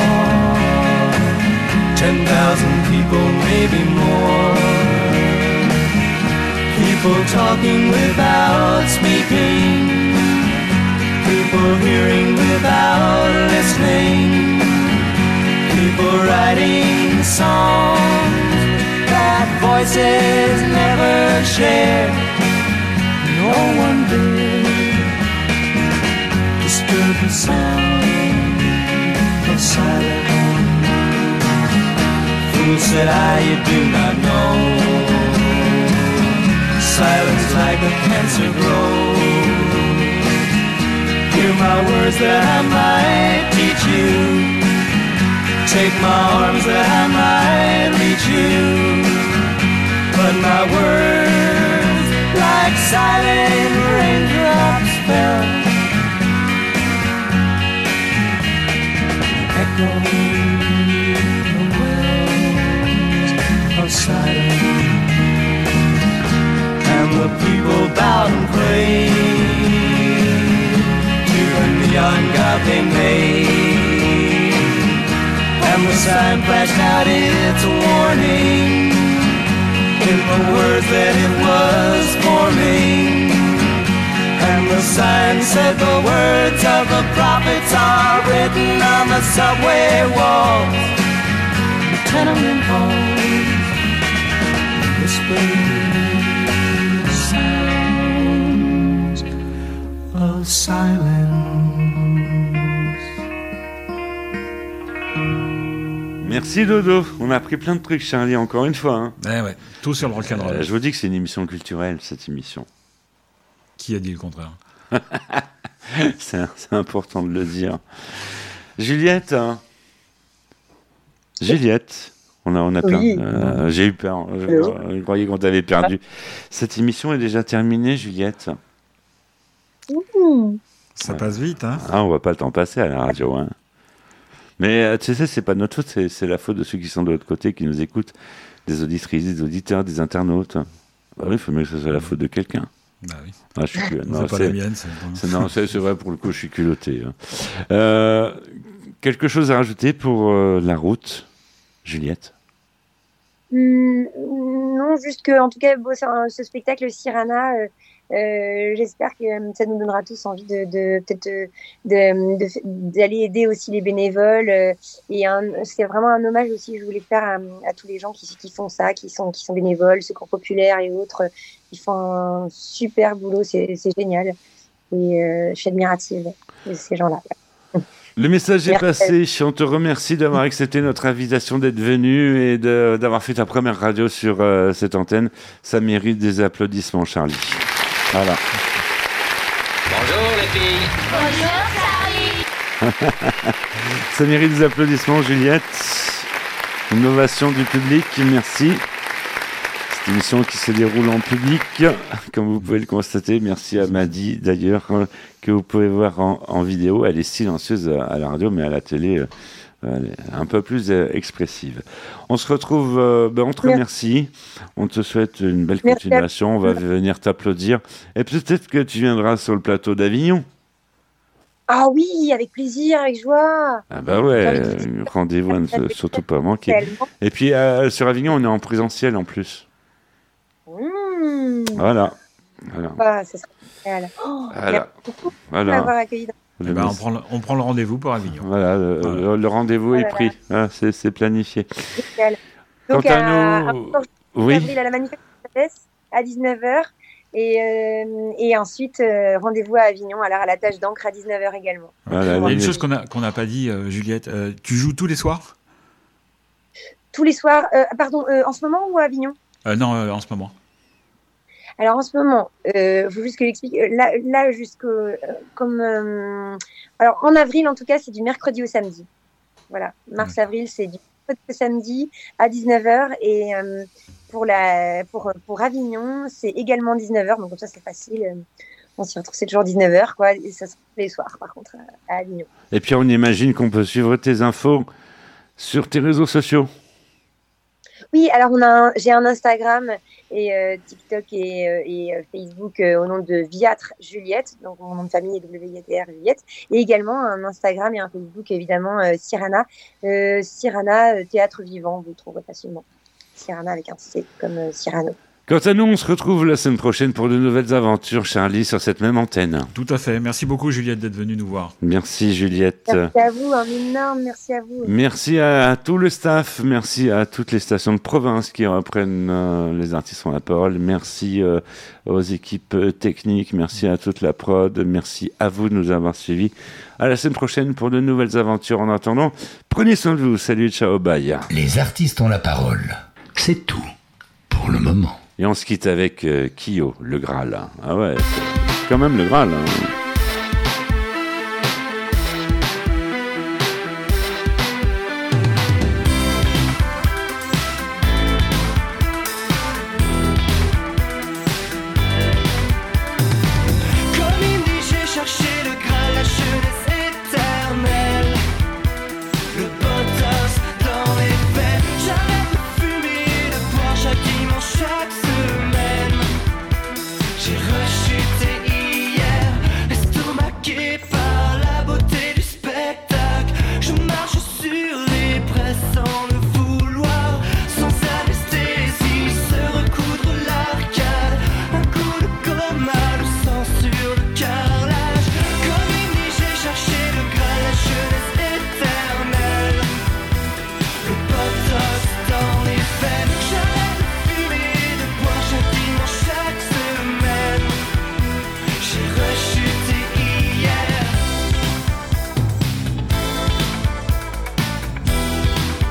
[SPEAKER 11] ten thousand people, maybe more. People talking without speaking, people hearing without listening, people writing songs that voices never share. No one dared disturb the sound of silence. Fool, said I, you do not know, silence like a cancer grows. Hear my words that I might teach you, take my arms that I might reach you. But my words, like silent raindrops, fell, echoing the wells of silence. And the people bowed and prayed to the neon god they made, and the sign flashed out its warning in the words that it was forming. And the sign said the words of the prophets are written on the subway walls, the tenement halls, whispering sounds of silence.
[SPEAKER 1] Merci Dodo, on a appris plein de trucs Charlie, encore une fois. Hein.
[SPEAKER 2] Eh ouais, tout sur le rock'n'roll.
[SPEAKER 1] Euh, je vous dis que c'est une émission culturelle, cette émission.
[SPEAKER 2] Qui a dit le contraire?
[SPEAKER 1] c'est, c'est important de le dire. Juliette, hein. Juliette, on a, on a
[SPEAKER 5] Oui.
[SPEAKER 1] plein. Euh, j'ai eu peur, je, je croyais qu'on t'avait perdu. Cette émission est déjà terminée, Juliette.
[SPEAKER 5] Mmh.
[SPEAKER 2] Ça passe vite, hein.
[SPEAKER 1] Ah, on va pas le temps passer à la radio, hein. Mais euh, tu sais, c'est pas notre faute, c'est, c'est la faute de ceux qui sont de l'autre côté, qui nous écoutent, des auditrices, des auditeurs, des internautes. Bah oui, il faut mieux que ce soit la faute de quelqu'un.
[SPEAKER 2] Bah oui.
[SPEAKER 1] Ah, je suis cul... non,
[SPEAKER 2] c'est pas
[SPEAKER 1] c'est...
[SPEAKER 2] la mienne. C'est...
[SPEAKER 1] C'est... Non, c'est, c'est vrai, pour le coup, je suis culotté. Hein. Euh, quelque chose à rajouter pour euh, la route, Juliette?
[SPEAKER 5] Mmh, non, juste que, en tout cas, bon, ce spectacle Cyrana, euh, euh, j'espère que ça nous donnera tous envie de, de peut-être de, de, de, d'aller aider aussi les bénévoles. Euh, et un, c'est vraiment un hommage aussi que je voulais faire à, à tous les gens qui, qui font ça, qui sont, qui sont bénévoles, Secours Populaire et autres. Ils font un super boulot, c'est, c'est génial. Et euh, je suis admirative de ces gens-là.
[SPEAKER 1] Le message est passé. On te remercie d'avoir accepté notre invitation, d'être venu et de, d'avoir fait ta première radio sur euh, cette antenne. Ça mérite des applaudissements, Charlie. Voilà.
[SPEAKER 12] Bonjour les filles.
[SPEAKER 7] Bonjour, Charlie.
[SPEAKER 1] Ça mérite des applaudissements, Juliette. Une ovation du public. Merci. Cette émission qui se déroule en public, comme vous pouvez le constater. Merci à Madi, d'ailleurs, que vous pouvez voir en, en vidéo. Elle est silencieuse à la radio, mais à la télé, euh, elle est un peu plus euh, expressive. On se retrouve, euh, ben on te remercie. On te souhaite une belle
[SPEAKER 5] Merci.
[SPEAKER 1] continuation. On va venir t'applaudir. Et peut-être que tu viendras sur le plateau d'Avignon.
[SPEAKER 5] Ah oui, avec plaisir, avec joie.
[SPEAKER 1] Ah bah ouais, euh, rendez-vous à ne surtout pas manquer. Et puis, euh, sur Avignon, on est en présentiel en plus.
[SPEAKER 5] Mmh.
[SPEAKER 1] Voilà. Voilà.
[SPEAKER 5] Ah, ça serait génial. Oh,
[SPEAKER 1] Voilà.
[SPEAKER 5] Merci beaucoup
[SPEAKER 1] Voilà.
[SPEAKER 5] de m'avoir accueilli. Dans...
[SPEAKER 2] Eh ben, on, prend le, on prend le rendez-vous pour Avignon.
[SPEAKER 1] Voilà, le,
[SPEAKER 2] Voilà.
[SPEAKER 1] le, le rendez-vous
[SPEAKER 5] Oh
[SPEAKER 1] est
[SPEAKER 5] là
[SPEAKER 1] pris.
[SPEAKER 5] là.
[SPEAKER 1] Ah, c'est, c'est planifié.
[SPEAKER 5] Génial. Donc,
[SPEAKER 1] Quant à
[SPEAKER 5] à,
[SPEAKER 1] nous,
[SPEAKER 5] à,
[SPEAKER 1] oui.
[SPEAKER 5] avril, à la manifestation à dix-neuf heures. Et, euh, et ensuite, euh, rendez-vous à Avignon, alors à la tâche d'encre à dix-neuf heures également.
[SPEAKER 2] Voilà, il y a une chose qu'on a, qu'on n'a pas dit, euh, Juliette. Euh, tu joues tous les soirs ?
[SPEAKER 5] Tous les soirs, euh, pardon, euh, en ce moment ou à Avignon ?
[SPEAKER 2] euh, Non, euh, en ce moment.
[SPEAKER 5] Alors en ce moment, il euh, faut juste que j'explique. Là, là jusqu'au, euh, comme, euh, alors en avril en tout cas, c'est du mercredi au samedi. Voilà, mars-avril, c'est du samedi à dix-neuf heures et euh, pour la, pour pour Avignon, c'est également dix-neuf heures. Donc comme ça, c'est facile. On s'y retrouve, c'est toujours dix-neuf heures, quoi. Et ça se fait les soirs, par contre, à, à Avignon.
[SPEAKER 1] Et puis on imagine qu'on peut suivre tes infos sur tes réseaux sociaux.
[SPEAKER 5] Oui, alors on a un, j'ai un Instagram et euh, TikTok et, euh, et euh, Facebook euh, au nom de Viatre Juliette, donc mon nom de famille est W I A T R Juliette, et également un Instagram et un Facebook évidemment euh, Cyrana, euh, Cyrana euh, Théâtre Vivant, vous le trouverez facilement. Cyrana avec un C comme euh, Cyrano.
[SPEAKER 1] Quant à nous, on se retrouve la semaine prochaine pour de nouvelles aventures, Charlie, sur cette même antenne.
[SPEAKER 2] Tout à fait. Merci beaucoup, Juliette, d'être venue nous voir.
[SPEAKER 1] Merci, Juliette.
[SPEAKER 5] Merci à vous, un énorme merci à vous.
[SPEAKER 1] Merci à tout le staff, merci à toutes les stations de province qui reprennent euh, les artistes ont la parole, merci euh, aux équipes techniques, merci à toute la prod, merci à vous de nous avoir suivis. À la semaine prochaine pour de nouvelles aventures. En attendant, prenez soin de vous. Salut, ciao, bye.
[SPEAKER 4] Les artistes ont la parole. C'est tout pour le moment.
[SPEAKER 1] Et on se quitte avec euh, Kyo, le Graal. Ah ouais, c'est quand même le Graal. Hein.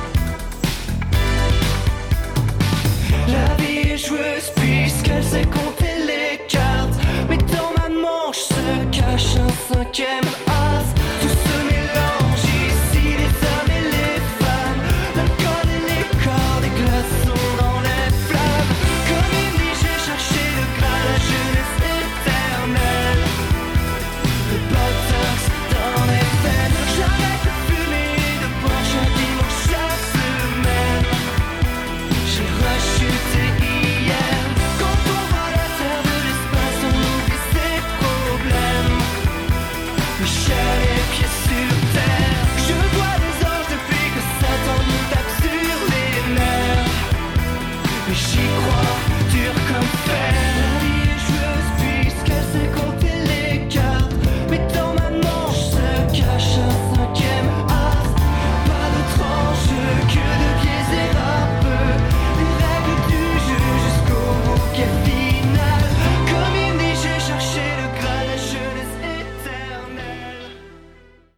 [SPEAKER 11] Puisqu'elle sait qu'on